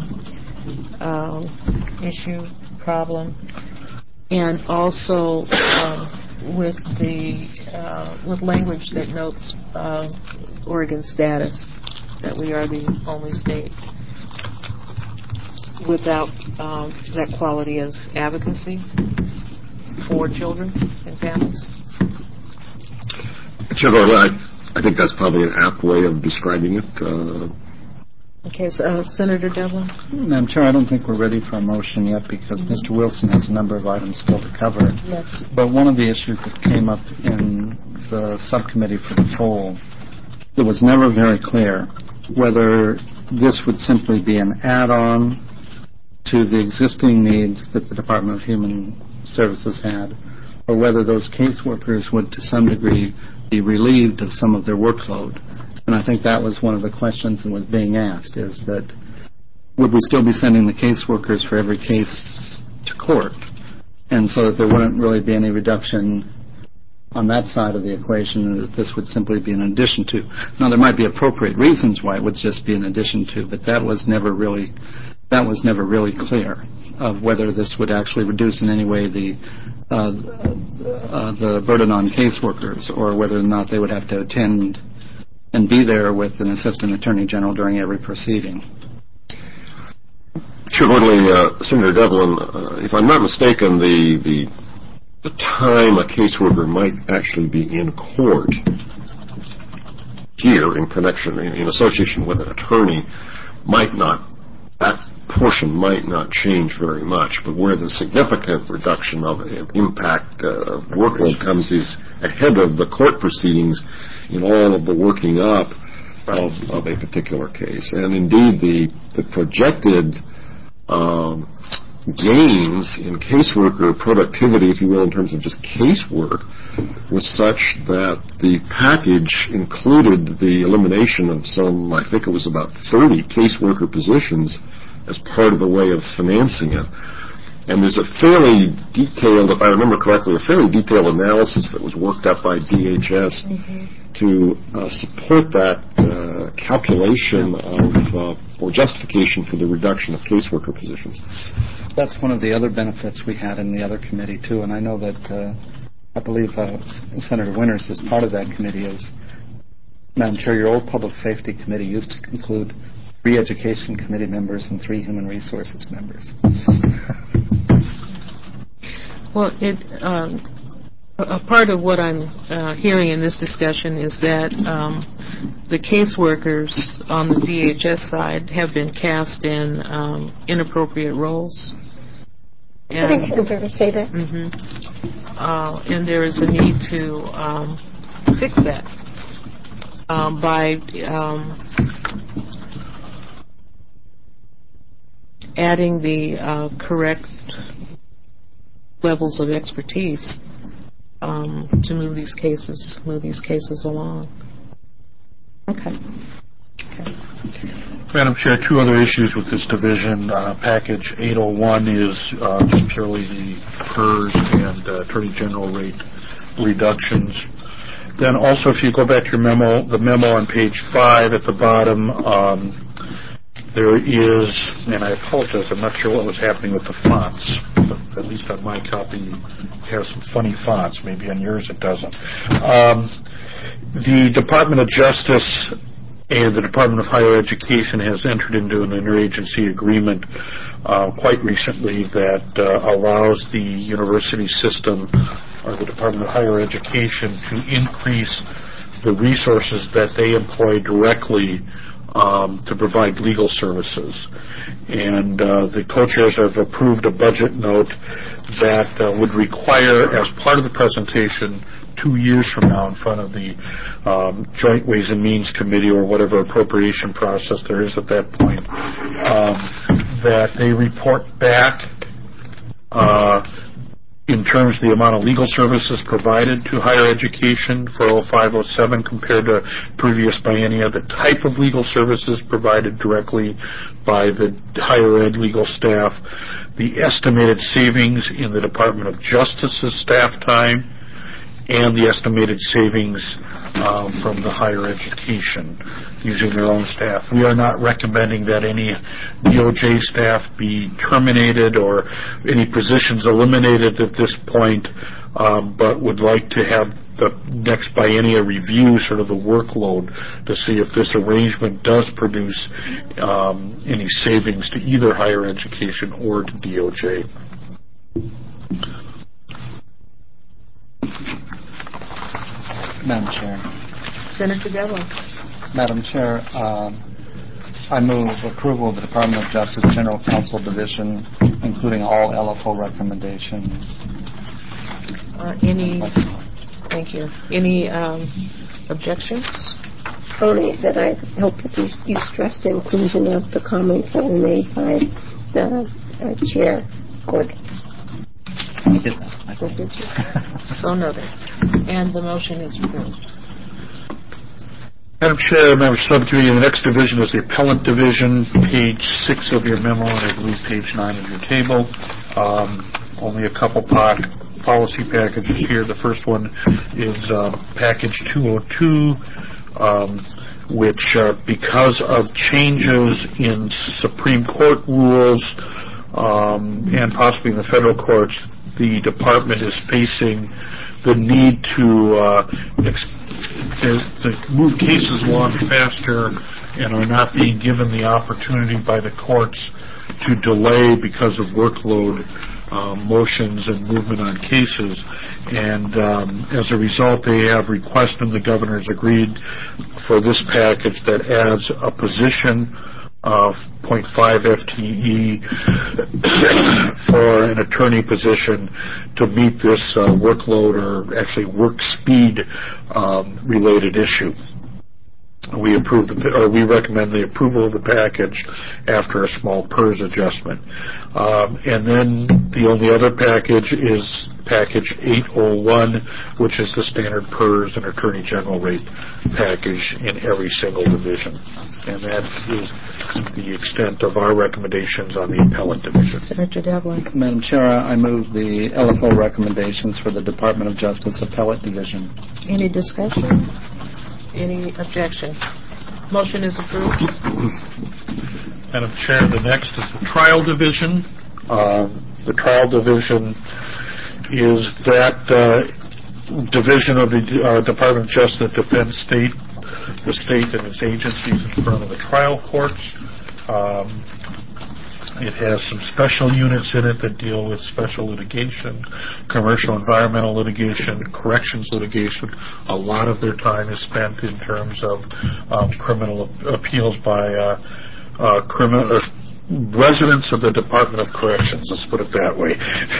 A: issue, problem, and also with language that notes Oregon's status, that we are the only state without that quality of advocacy for children and families.
E: I think that's probably an apt way of describing it.
A: Okay, so, Senator Devlin?
C: Madam Chair, I don't think we're ready for a motion yet because Mr. Wilson has a number of items still to cover.
A: Yes.
C: But one of the issues that came up in the subcommittee for the poll, it was never very clear whether this would simply be an add-on to the existing needs that the Department of Human Services had, or whether those caseworkers would, to some degree, be relieved of some of their workload. And I think that was one of the questions that was being asked, is that would we still be sending the caseworkers for every case to court? And so that there wouldn't really be any reduction on that side of the equation, and that this would simply be an addition to. Now, there might be appropriate reasons why it would just be an addition to, but that was never really clear of whether this would actually reduce in any way the burden on caseworkers, or whether or not they would have to attend and be there with an assistant attorney general during every proceeding.
E: Chair Woodley, Senator Devlin, if I'm not mistaken, the time a caseworker might actually be in court here in connection, in association with an attorney, that portion might not change very much, but where the significant reduction of impact workload comes is ahead of the court proceedings in all of the working up of a particular case. And indeed, the projected gains in caseworker productivity, if you will, in terms of just casework, was such that the package included the elimination of some, I think it was about 30 caseworker positions as part of the way of financing it. And there's a fairly detailed, if I remember correctly, a fairly detailed analysis that was worked up by DHS to support that calculation of, or justification for the reduction of caseworker positions.
C: That's one of the other benefits we had in the other committee, too, and I know that I believe Senator Winters is part of that committee. As Madam Chair, your old Public Safety Committee used to include 3 Education Committee members and 3 Human Resources members.
A: Well, a part of what I'm hearing in this discussion is that the caseworkers on the DHS side have been cast in inappropriate roles.
D: And, I think I've say that.
A: And there is a need to fix that by adding the correct levels of expertise to move these cases along. Okay.
B: Madam Chair, two other issues with this division. Package 801 is just purely the PERS and Attorney General rate reductions. Then also, if you go back to your memo, the memo on page 5 at the bottom, there is, and I apologize, I'm not sure what was happening with the fonts, but at least on my copy it has some funny fonts. Maybe on yours it doesn't. The Department of Justice and the Department of Higher Education has entered into an interagency agreement quite recently that allows the university system or the Department of Higher Education to increase the resources that they employ directly to provide legal services. And the co-chairs have approved a budget note that would require, as part of the presentation 2 years from now in front of the Joint Ways and Means Committee or whatever appropriation process there is at that point, that they report back in terms of the amount of legal services provided to higher education for 05-07 compared to previous biennia, the type of legal services provided directly by the higher ed legal staff, the estimated savings in the Department of Justice's staff time, and the estimated savings from the higher education using their own staff. We are not recommending that any DOJ staff be terminated or any positions eliminated at this point, but would like to have the next biennia review sort of the workload to see if this arrangement does produce any savings to either higher education or to DOJ.
C: Madam Chair.
A: Senator Devlin.
C: Madam Chair, I move approval of the Department of Justice General Counsel Division, including all LFO recommendations.
A: Thank you. Any objections?
D: Only that I hope that you stress the inclusion of the comments that were made by the Chair Gordon.
C: I did that.
A: So noted. And the motion is approved.
B: Madam Chair, members of the subcommittee, the next division is the appellant division, page 6 of your memo, and I believe page 9 of your table. Only a couple policy packages here. The first one is package 202, which because of changes in Supreme Court rules and possibly in the federal courts, the department is facing the need to move cases along faster and are not being given the opportunity by the courts to delay because of workload motions and movement on cases. And as a result, they have requested, and the governor has agreed for this package that adds a position of 0.5 FTE for an attorney position to meet this workload or actually work speed related issue. We recommend the approval of the package after a small PERS adjustment. And then the only other package is package 801, which is the standard PERS and Attorney General rate package in every single division. And that is the extent of our recommendations on the appellate division.
A: Senator Devlin.
C: Madam Chair, I move the LFO recommendations for the Department of Justice appellate division.
A: Any discussion? Any objection? Motion is approved.
B: Madam Chair, the next is the trial division. The trial division is that division of the Department of Justice that defends the state and its agencies in front of the trial courts. It has some special units in it that deal with special litigation, commercial environmental litigation, corrections litigation. A lot of their time is spent in terms of criminal appeals by residents of the Department of Corrections, let's put it that way.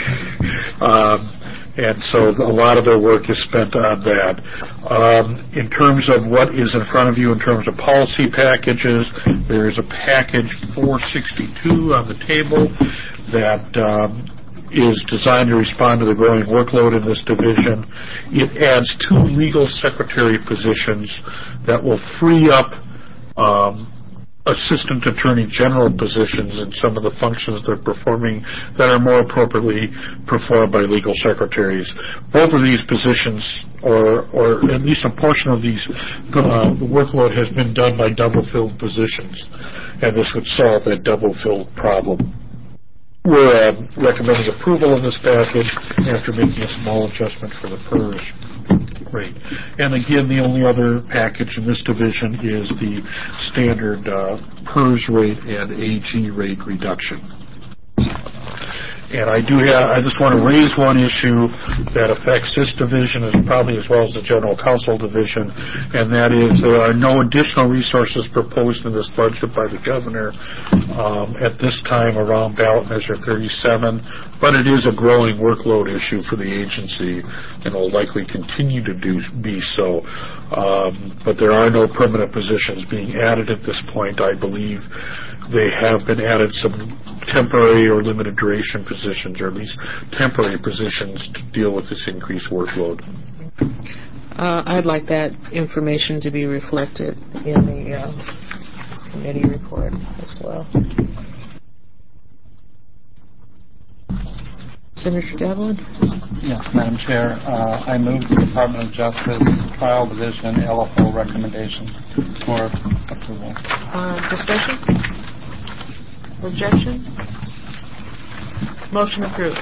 B: And so a lot of their work is spent on that. In terms of what is in front of you in terms of policy packages, there is a package 462 on the table that is designed to respond to the growing workload in this division. It adds 2 legal secretary positions that will free up assistant attorney general positions in some of the functions they're performing that are more appropriately performed by legal secretaries. Both of these positions, or at least a portion of these, the workload has been done by double-filled positions, and this would solve that double-filled problem. We're recommending approval of this package after making a small adjustment for the PERS rate. And again, the only other package in this division is the standard PERS rate and AG rate reduction. And I just want to raise one issue that affects this division probably as well as the General Counsel division, and that is there are no additional resources proposed in this budget by the Governor at this time around ballot measure 37, but it is a growing workload issue for the agency and will likely continue to be so. But there are no permanent positions being added at this point. I believe they have been added some temporary or limited duration positions, or at least temporary positions to deal with this increased workload.
A: I'd like that information to be reflected in the committee report as well. Senator Devlin?
C: Yes, Madam Chair. I move the Department of Justice Trial Division LFO recommendation for approval.
A: Discussion? Objection? Motion approved.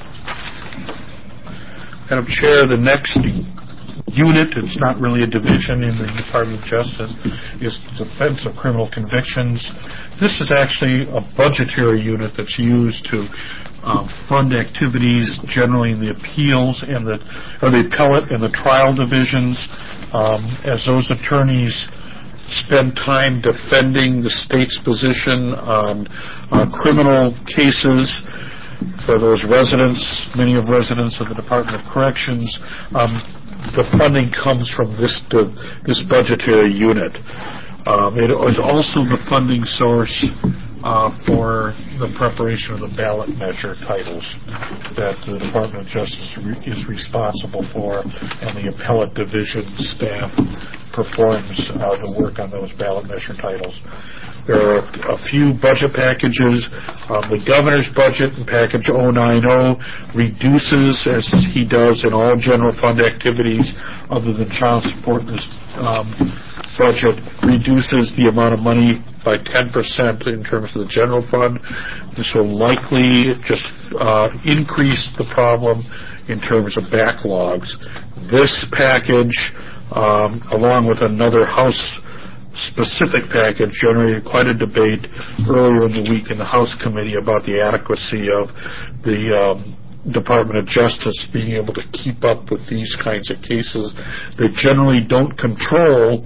B: Madam Chair, the next unit, it's not really a division in the Department of Justice, is the Defense of Criminal Convictions. This is actually a budgetary unit that's used to fund activities generally in the appeals and the appellate and the trial divisions as those attorneys spend time defending the state's position on criminal cases for those residents, many of residents of the Department of Corrections. The funding comes from this budgetary unit. It is also the funding source for the preparation of the ballot measure titles that the Department of Justice is responsible for, and the appellate division staff performs the work on those ballot measure titles. There are a few budget packages. The governor's budget in package 090 reduces, as he does in all general fund activities other than child support in this budget, reduces the amount of money by 10% in terms of the general fund. This will likely just increase the problem in terms of backlogs. This package, along with another House-specific package, generated quite a debate earlier in the week in the House committee about the adequacy of the Department of Justice being able to keep up with these kinds of cases. They generally don't control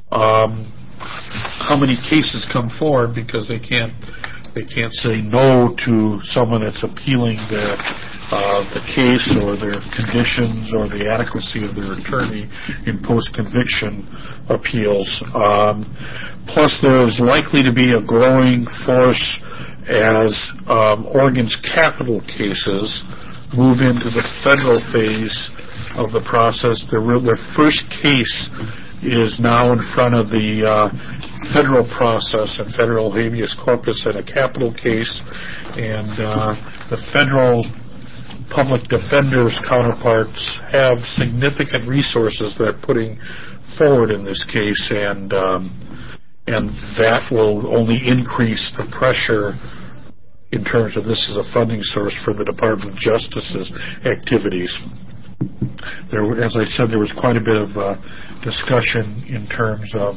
B: how many cases come forward because they can't say no to someone that's appealing the case or their conditions or the adequacy of their attorney in post-conviction appeals. Plus, there is likely to be a growing force as Oregon's capital cases move into the federal phase of the process. Their first case is now in front of the federal process and federal habeas corpus in a capital case, and the federal public defenders' counterparts have significant resources they're putting forward in this case, and that will only increase the pressure in terms of this as a funding source for the Department of Justice's activities. As I said, there was quite a bit of discussion in terms of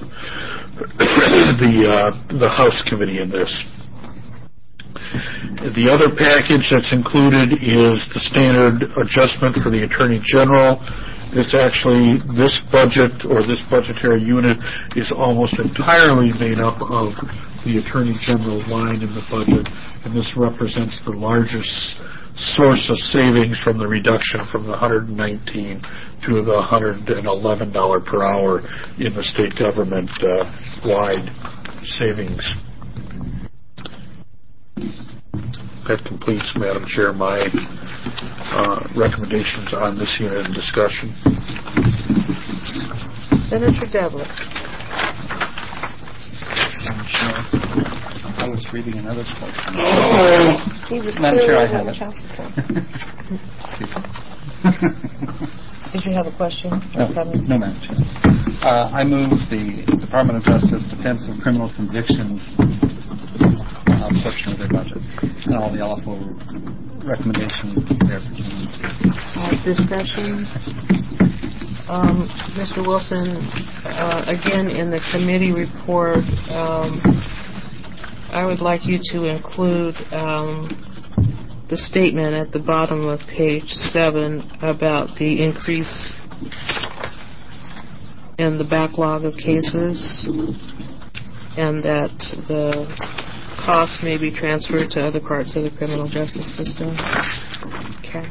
B: the House committee in this. The other package that's included is the standard adjustment for the Attorney General. This budget or this budgetary unit is almost entirely made up of the Attorney General line in the budget, and this represents the largest source of savings from the reduction from the $119 to the $111 per hour in the state government wide savings. That completes, Madam Chair, my recommendations on this unit of discussion.
A: Senator Devlin.
C: Madam Chair. reading another quote.
D: He was
C: Madam Chair, I
D: clearly
C: have it.
D: child support.
A: Did you have a question?
C: No, Madam Chair. I move the Department of Justice Defense of Criminal Convictions portion of their budget and all the LFO recommendations there pertaining to.
A: Discussion. Mr. Wilson, again, in the committee report, I would like you to include the statement at the bottom of page 7 about the increase in the backlog of cases and that the costs may be transferred to other parts of the criminal justice system. Okay.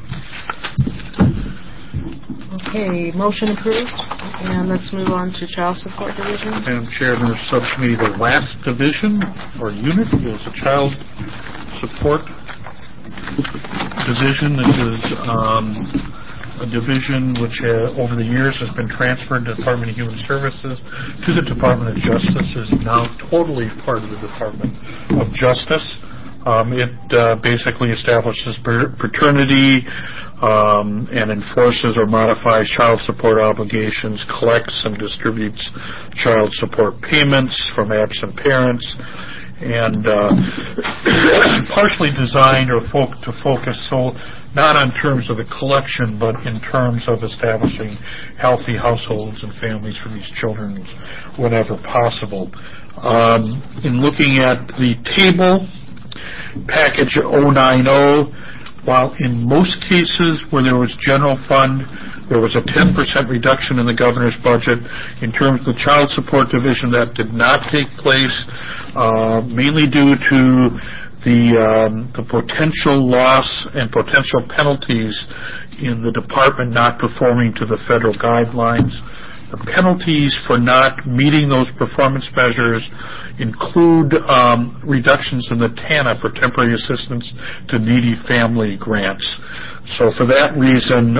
A: Okay, motion approved. And let's move on to Child Support Division.
B: Madam Chairman of the Subcommittee, the last division or unit is the Child Support Division. This is a division which over the years has been transferred to the Department of Human Services to the Department of Justice. Is now totally part of the Department of Justice. It basically establishes paternity and enforces or modifies child support obligations, collects and distributes child support payments from absent parents, and partially designed or to focus not on terms of the collection, but in terms of establishing healthy households and families for these children whenever possible. In looking at the table, Package 090, while in most cases where there was general fund, there was a 10% reduction in the governor's budget. In terms of the Child Support Division, that did not take place, mainly due to the potential loss and potential penalties in the department not performing to the federal guidelines. The penalties for not meeting those performance measures include reductions in the TANF, for temporary assistance to needy family grants. So for that reason,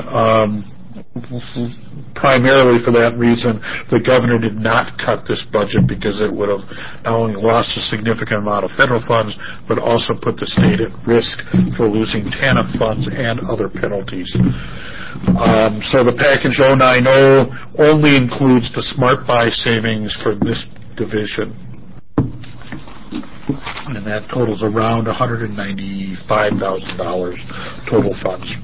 B: primarily for that reason, the governor did not cut this budget, because it would have not only lost a significant amount of federal funds, but also put the state at risk for losing TANF funds and other penalties. So the Package 090 only includes the Smart Buy savings for this division, and that totals around $195,000 total funds.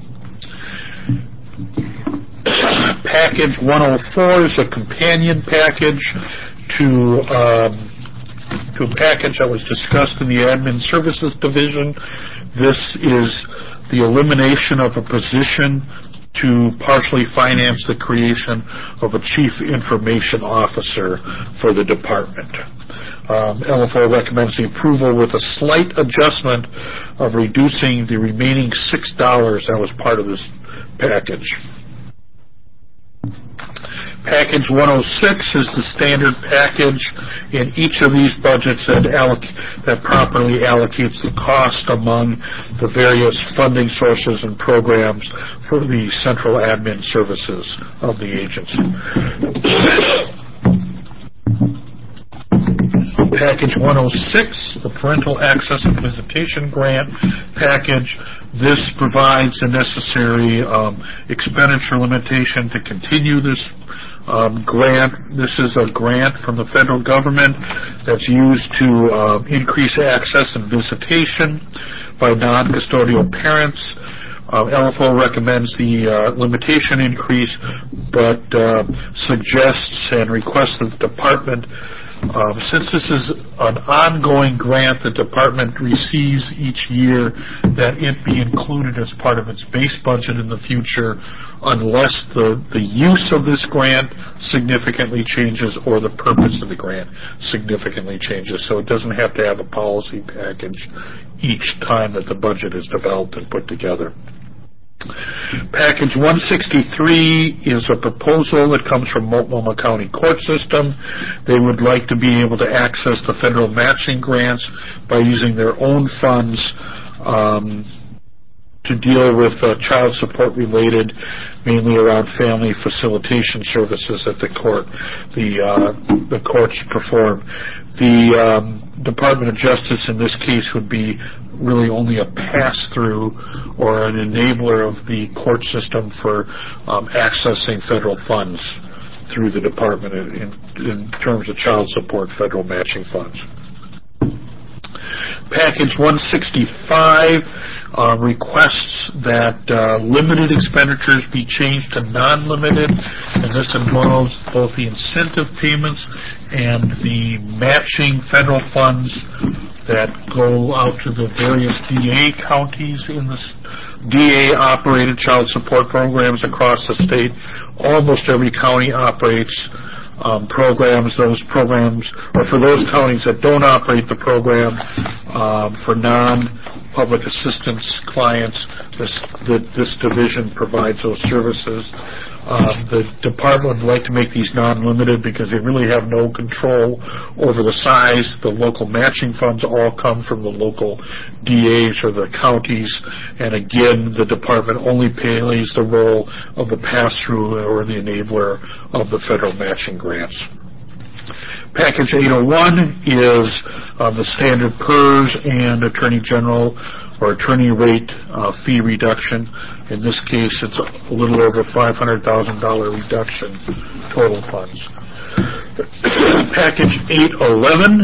B: Package 104 is a companion package to a package that was discussed in the Admin Services Division. This is the elimination of a position to partially finance the creation of a Chief Information Officer for the department. LFO recommends the approval with a slight adjustment of reducing the remaining $6 that was part of this package. Package 106 is the standard package in each of these budgets that properly allocates the cost among the various funding sources and programs for the central admin services of the agency. Package 106, the Parental Access and Visitation Grant package. This provides the necessary expenditure limitation to continue this grant. This is a grant from the federal government that's used to increase access and visitation by non-custodial parents. LFO recommends the limitation increase, but suggests and requests that the department, since this is an ongoing grant the department receives each year, that it be included as part of its base budget in the future unless the use of this grant significantly changes or the purpose of the grant significantly changes. So it doesn't have to have a policy package each time that the budget is developed and put together. Package 163 is a proposal that comes from Multnomah County Court System. They would like to be able to access the federal matching grants by using their own funds to deal with child support related, mainly around family facilitation services that the courts perform. The Department of Justice in this case would be really only a pass-through or an enabler of the court system for accessing federal funds through the department in terms of child support federal matching funds. Package 165 requests that limited expenditures be changed to non-limited, and this involves both the incentive payments and the matching federal funds that go out to the various DA counties in the DA-operated child support programs across the state. Almost every county operates programs. Those programs, or for those counties that don't operate the program, for non-public assistance clients, this division provides those services. The department would like to make these non-limited because they really have no control over the size. The local matching funds all come from the local DAs or the counties, and again, the department only plays the role of the pass-through or the enabler of the federal matching grants. Package 801 is the standard PERS and Attorney General or attorney rate fee reduction. In this case, it's a little over $500,000 reduction total funds. Package 811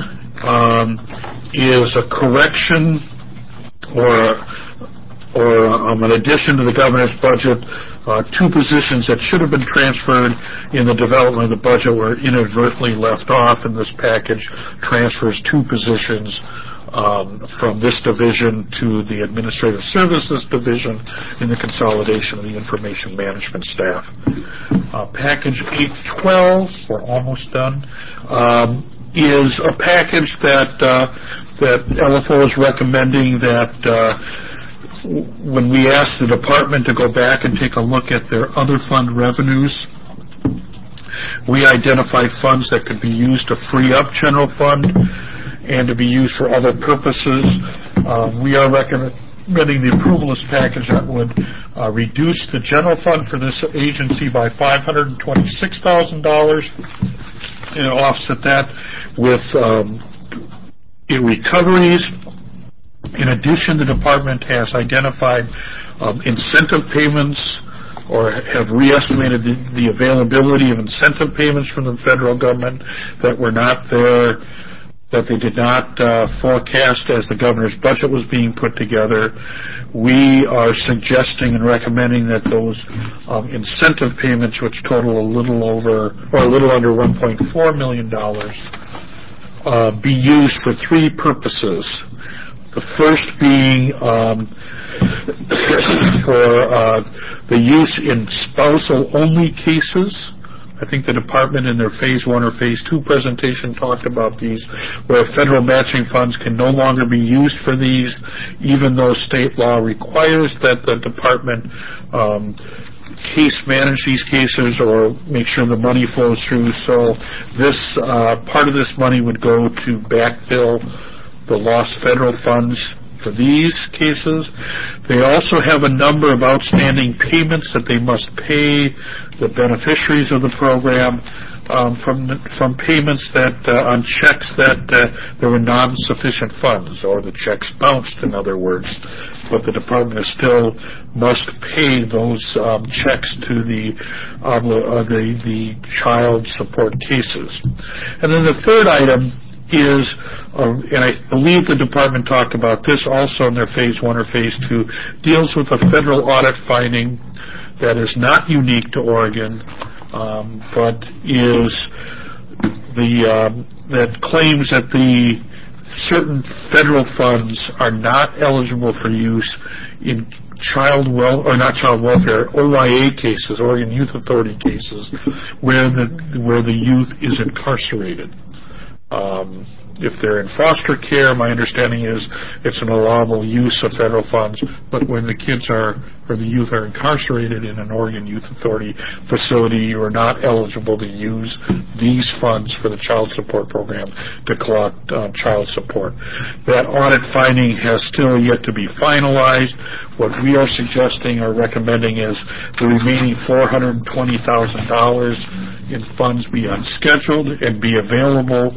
B: is a correction or an addition to the governor's budget. Two positions that should have been transferred in the development of the budget were inadvertently left off, and this package transfers two positions from this division to the Administrative Services Division in the consolidation of the information management staff. Package 812, we're almost done, is a package that LFO is recommending that when we asked the department to go back and take a look at their other fund revenues, we identified funds that could be used to free up general fund and to be used for other purposes. We are recommending the approval of this package that would reduce the general fund for this agency by $526,000 and offset that with recoveries. In addition, the department has identified incentive payments or have re-estimated the availability of incentive payments from the federal government that were not there, that they did not forecast as the governor's budget was being put together. We are suggesting and recommending that those incentive payments, which total a little under $1.4 million, be used for three purposes. The first being for the use in spousal-only cases. I think the department in their Phase 1 or Phase 2 presentation talked about these, where federal matching funds can no longer be used for these, even though state law requires that the department case manage these cases or make sure the money flows through. So this part of this money would go to backfill the lost federal funds for these cases. They also have a number of outstanding payments that they must pay the beneficiaries of the program from payments that on checks that there were non-sufficient funds, or the checks bounced, in other words. But the department still must pay those checks to the child support cases. And then the third item is, and I believe the department talked about this also in their Phase 1 or Phase 2, deals with a federal audit finding that is not unique to Oregon, but is that claims that the certain federal funds are not eligible for use in OYA cases, Oregon Youth Authority cases, where the youth is incarcerated. If they're in foster care, my understanding is it's an allowable use of federal funds, but when the kids or the youth are incarcerated in an Oregon Youth Authority facility, you are not eligible to use these funds for the child support program to collect child support. That audit finding has still yet to be finalized. What we are suggesting or recommending is the remaining $420,000 in funds be unscheduled and be available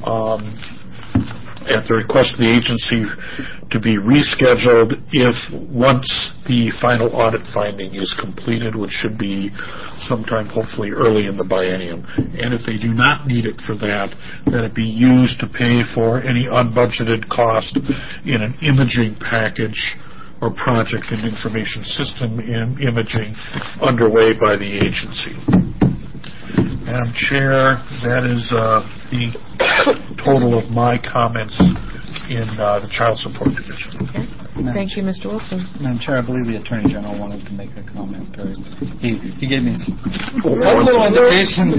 B: at the request of the agency to be rescheduled once the final audit finding is completed, which should be sometime hopefully early in the biennium. And if they do not need it for that, then it be used to pay for any unbudgeted cost in an imaging package or project and information system in imaging underway by the agency. Madam Chair, that is the total of my comments in the Child Support Division.
A: Okay. Thank you, Mr. Wilson.
C: Madam Chair, I believe the Attorney General wanted to make a comment. Or he gave me a little indication.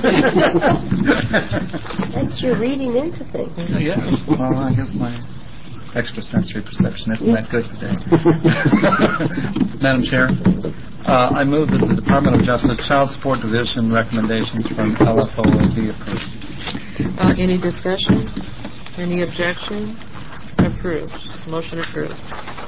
D: That's your reading into things.
C: Yes. Well, I guess my extrasensory perception isn't that good today. Madam Chair, I move that the Department of Justice Child Support Division recommendations from LFO be approved.
A: Any discussion? Any objection? Approved. Motion approved.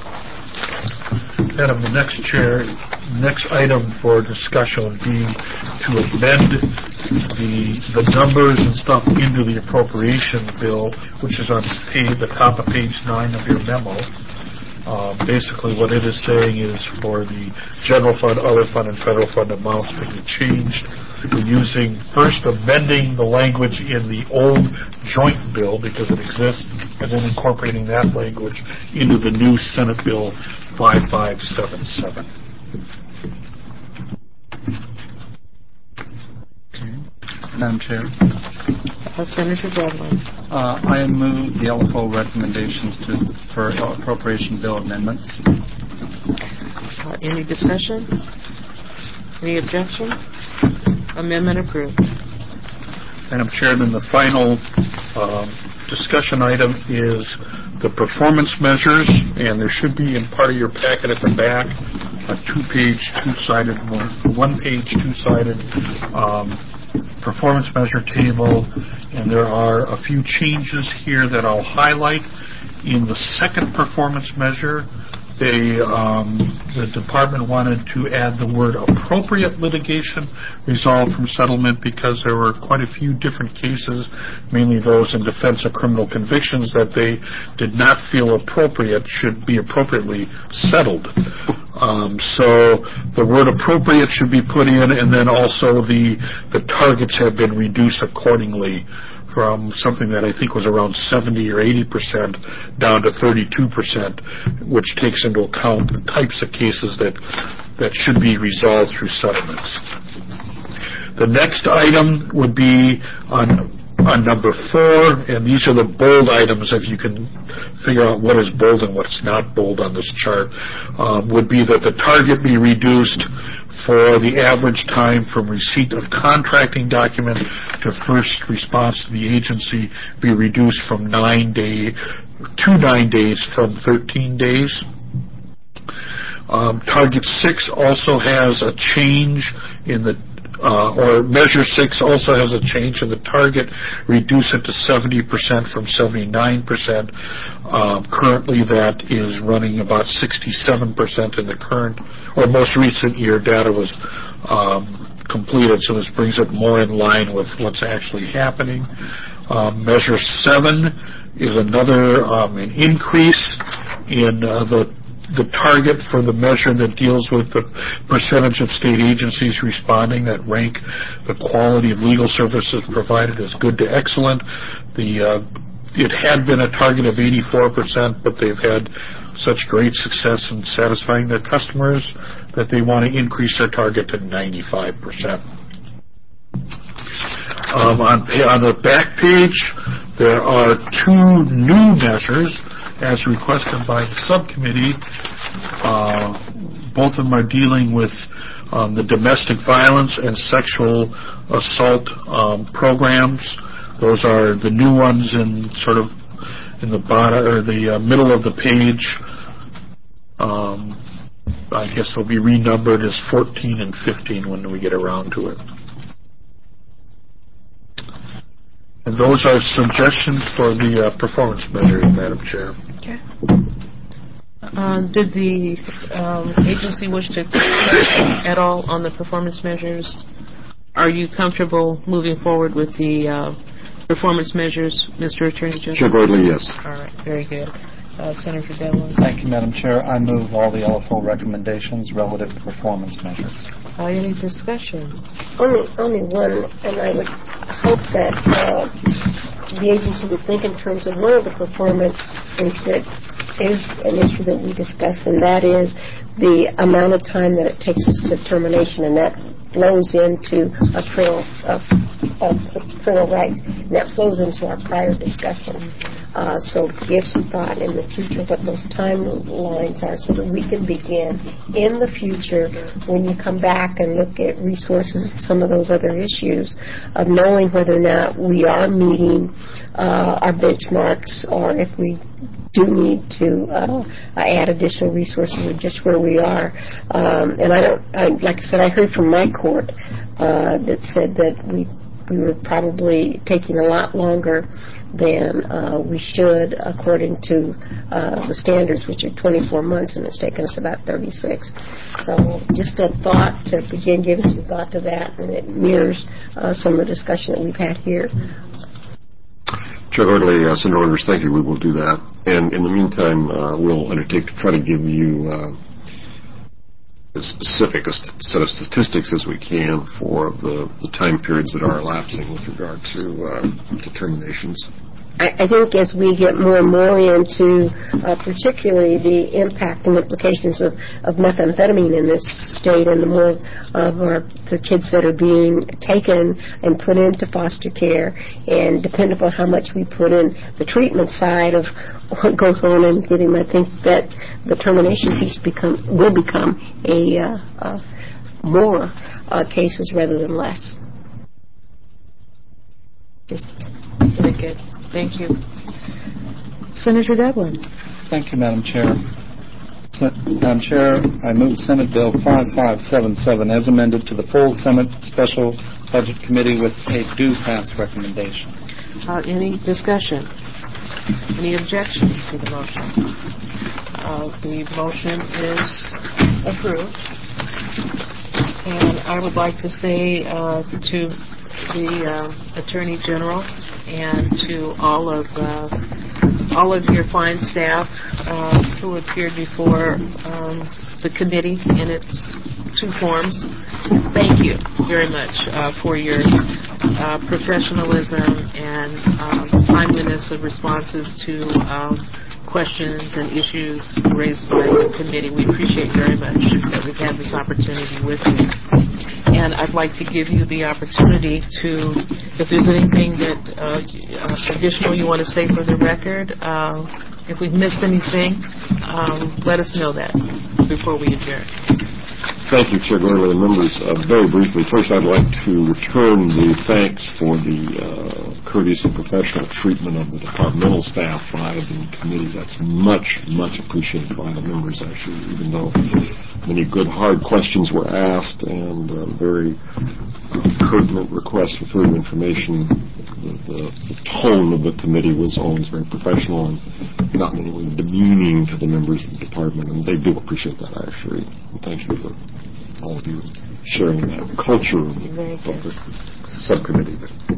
B: Madam, the next item for discussion would be to amend the numbers and stuff into the appropriation bill, which is on the top of page 9 of your memo. Basically, what it is saying is for the general fund, other fund, and federal fund amounts to be changed. We're first amending the language in the old joint bill because it exists, and then incorporating that language into the new Senate Bill 5577.
C: Madam Chair.
A: Senator Bradley.
C: I move the LFO recommendations for appropriation bill amendments.
A: Any discussion? Any objection? Amendment approved.
B: Madam Chairman, the final discussion item is the performance measures, and there should be in part of your packet at the back a one-page, two-sided performance measure table, and there are a few changes here that I'll highlight. In the second performance measure, the department wanted to add the word appropriate litigation resolved from settlement because there were quite a few different cases, mainly those in defense of criminal convictions, that they did not feel appropriate should be appropriately settled. So the word appropriate should be put in, and then also the targets have been reduced accordingly from something that I think was around 70 or 80% down to 32%, which takes into account the types of cases that should be resolved through settlements. The next item would be on number 4, and these are the bold items, if you can figure out what is bold and what's not bold on this chart, would be that the target be reduced for the average time from receipt of contracting document to first response to the agency be reduced from 9 days to 9 days from 13 days. Target 6 also has a change in the or Measure 6 also has a change in the target, reduce it to 70% from 79%. Currently that is running about 67% in the current or most recent year data was completed, so this brings it more in line with what's actually happening. Measure 7 is another an increase in the target for the measure that deals with the percentage of state agencies responding that rank the quality of legal services provided as good to excellent. It had been a target of 84%, but they've had such great success in satisfying their customers that they want to increase their target to 95%. On the back page, there are 2 new measures as requested by the subcommittee. Both of them are dealing with the domestic violence and sexual assault programs. Those are the new ones in sort of in the bottom or the middle of the page. I guess they'll be renumbered as 14 and 15 when we get around to it. And those are suggestions for the performance measures, Madam Chair.
A: Okay. Did the agency wish to comment at all on the performance measures? Are you comfortable moving forward with the performance measures, Mr. Attorney General?
E: Chair Gordley, yes.
A: All right, very good. Senator Devlin?
C: Thank you, Madam Chair. I move all the LFO recommendations relative to performance measures.
A: Any discussion?
D: Only one, and I would hope that the agency would think in terms of one of the performance things that is an issue that we discussed, and that is the amount of time that it takes us to termination, and that flows into a trail of rights, and that flows into our prior discussion. So give some thought in the future what those timelines are so that we can begin in the future when you come back and look at resources and some of those other issues of knowing whether or not we are meeting our benchmarks or if we do need to add additional resources or just where we are. And like I said, I heard from my court that said that we were probably taking a lot longer than we should according to the standards, which are 24 months, and it's taken us about 36. So just a thought to begin giving some thought to that, and it mirrors some of the discussion that we've had here.
E: Chair Gordley, Senator Rivers, thank you. We will do that. And in the meantime, we'll undertake to try to give you as specific a set of statistics as we can for the time periods that are elapsing with regard to terminations.
D: I think as we get more and more into particularly the impact and implications of methamphetamine in this state, and the more of the kids that are being taken and put into foster care, and depend upon how much we put in the treatment side of what goes on in getting, I think that the termination piece will become more cases rather than less. Just
A: very good. Thank you. Senator Devlin.
C: Thank you, Madam Chair. Madam Chair, I move Senate Bill 5577 as amended to the full Senate Special Budget Committee with a due pass recommendation.
A: Any discussion? Any objection to the motion? The motion is approved. And I would like to say to the Attorney General and to all of your fine staff who appeared before the committee in its two forms. Thank you very much for your professionalism and timeliness of responses to questions and issues raised by the committee. We appreciate very much that we've had this opportunity with you. And I'd like to give you the opportunity to, if there's anything that additional you want to say for the record, if we've missed anything, let us know that before we adjourn.
E: Thank you, Chair Gordley and members. Very briefly, first I'd like to return the thanks for the courteous and professional treatment of the departmental staff by the committee. That's much, much appreciated by the members, actually, even though many good, hard questions were asked and very pertinent requests for further information. The tone of the committee was always very professional and not in any way demeaning to the members of the department, and they do appreciate that, actually. And thank you for all of you sharing that culture of the subcommittee.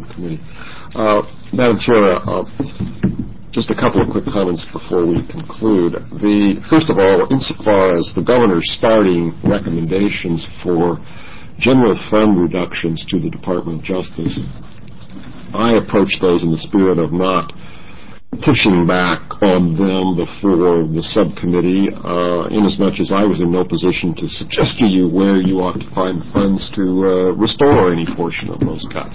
E: Madam Chair, just a couple of quick comments before we conclude. First of all, insofar as the governor's starting recommendations for general fund reductions to the Department of Justice, I approach those in the spirit of not pushing back on them before the subcommittee, inasmuch as I was in no position to suggest to you where you ought to find funds to restore any portion of those cuts.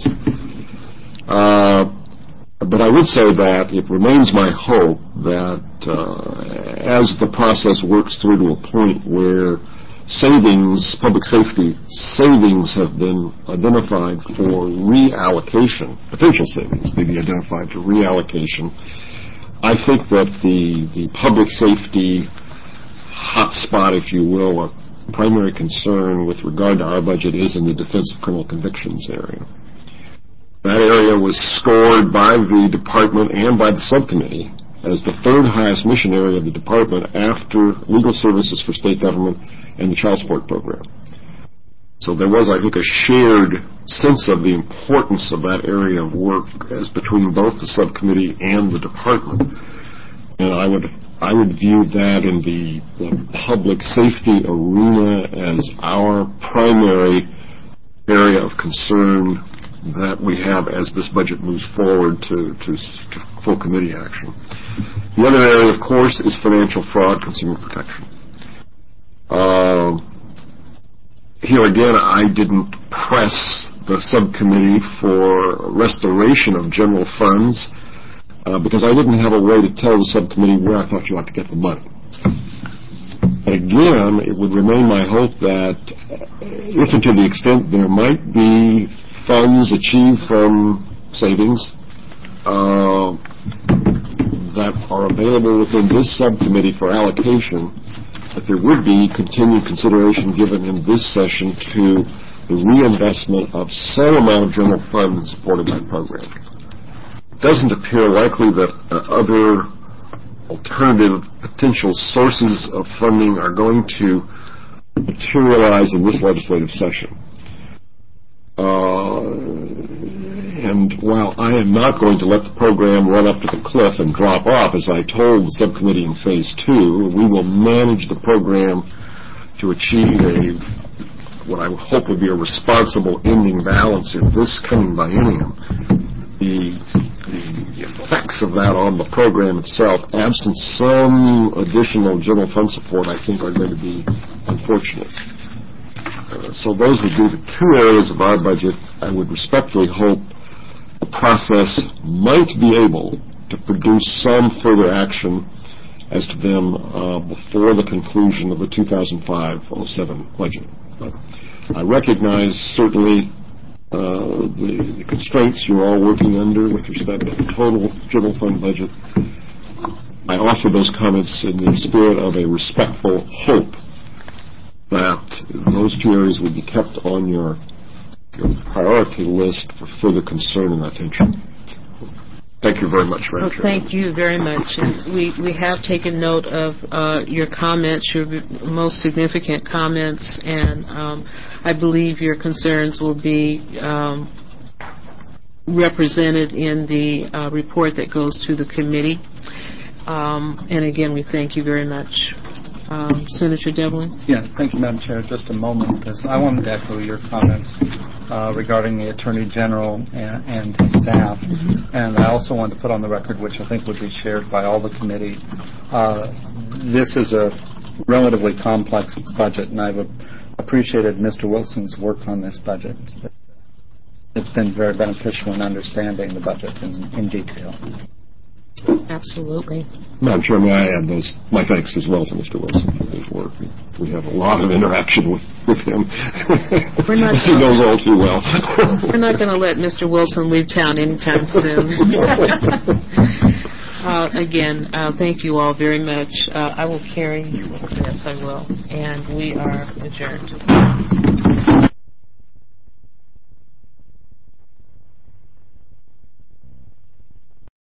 E: But I would say that it remains my hope that as the process works through to a point where public safety savings have been identified for reallocation, potential savings may be identified for reallocation. I think that the public safety hotspot, if you will, or primary concern with regard to our budget is in the defense of criminal convictions area. That area was scored by the department and by the subcommittee as the third highest mission area of the department after legal services for state government and the child support program. So there was, I think, a shared sense of the importance of that area of work as between both the subcommittee and the department. And I would view that in the public safety arena as our primary area of concern that we have as this budget moves forward to full committee action. The other area, of course, is financial fraud, consumer protection. Here again, I didn't press the subcommittee for restoration of general funds because I didn't have a way to tell the subcommittee where I thought you ought to get the money. But again, it would remain my hope that if and to the extent there might be funds achieved from savings that are available within this subcommittee for allocation, that there would be continued consideration given in this session to the reinvestment of some amount of general fund in support of that program. It doesn't appear likely that other alternative potential sources of funding are going to materialize in this legislative session. And while I am not going to let the program run up to the cliff and drop off, as I told the subcommittee in Phase 2, we will manage the program to achieve what I hope would be a responsible ending balance in this coming biennium. The effects of that on the program itself, absent some additional general fund support, I think are going to be unfortunate. So those would be the two areas of our budget I would respectfully hope the process might be able to produce some further action as to them before the conclusion of the 2005-07 budget. But I recognize certainly the constraints you're all working under with respect to the total general fund budget. I offer those comments in the spirit of a respectful hope that those two areas would be kept on your priority list for further concern and attention. Thank you very much, Madam Chair.
A: Thank you very much. And we have taken note of your comments, your most significant comments, and I believe your concerns will be represented in the report that goes to the committee. And again, we thank you very much. Senator Devlin?
C: Yeah, thank you, Madam Chair. Just a moment, because I wanted to echo your comments regarding the Attorney General and his staff. Mm-hmm. And I also wanted to put on the record, which I think would be shared by all the committee, this is a relatively complex budget, and I've appreciated Mr. Wilson's work on this budget. It's been very beneficial in understanding the budget in detail.
A: Absolutely.
E: Madam Chair, may I add my thanks as well to Mr. Wilson for his work. We have a lot of interaction with him.
A: We're not
E: he knows all too well.
A: We're not going to let Mr. Wilson leave town anytime soon. Again, thank you all very much. I will carry. Yes, I will. And we are adjourned.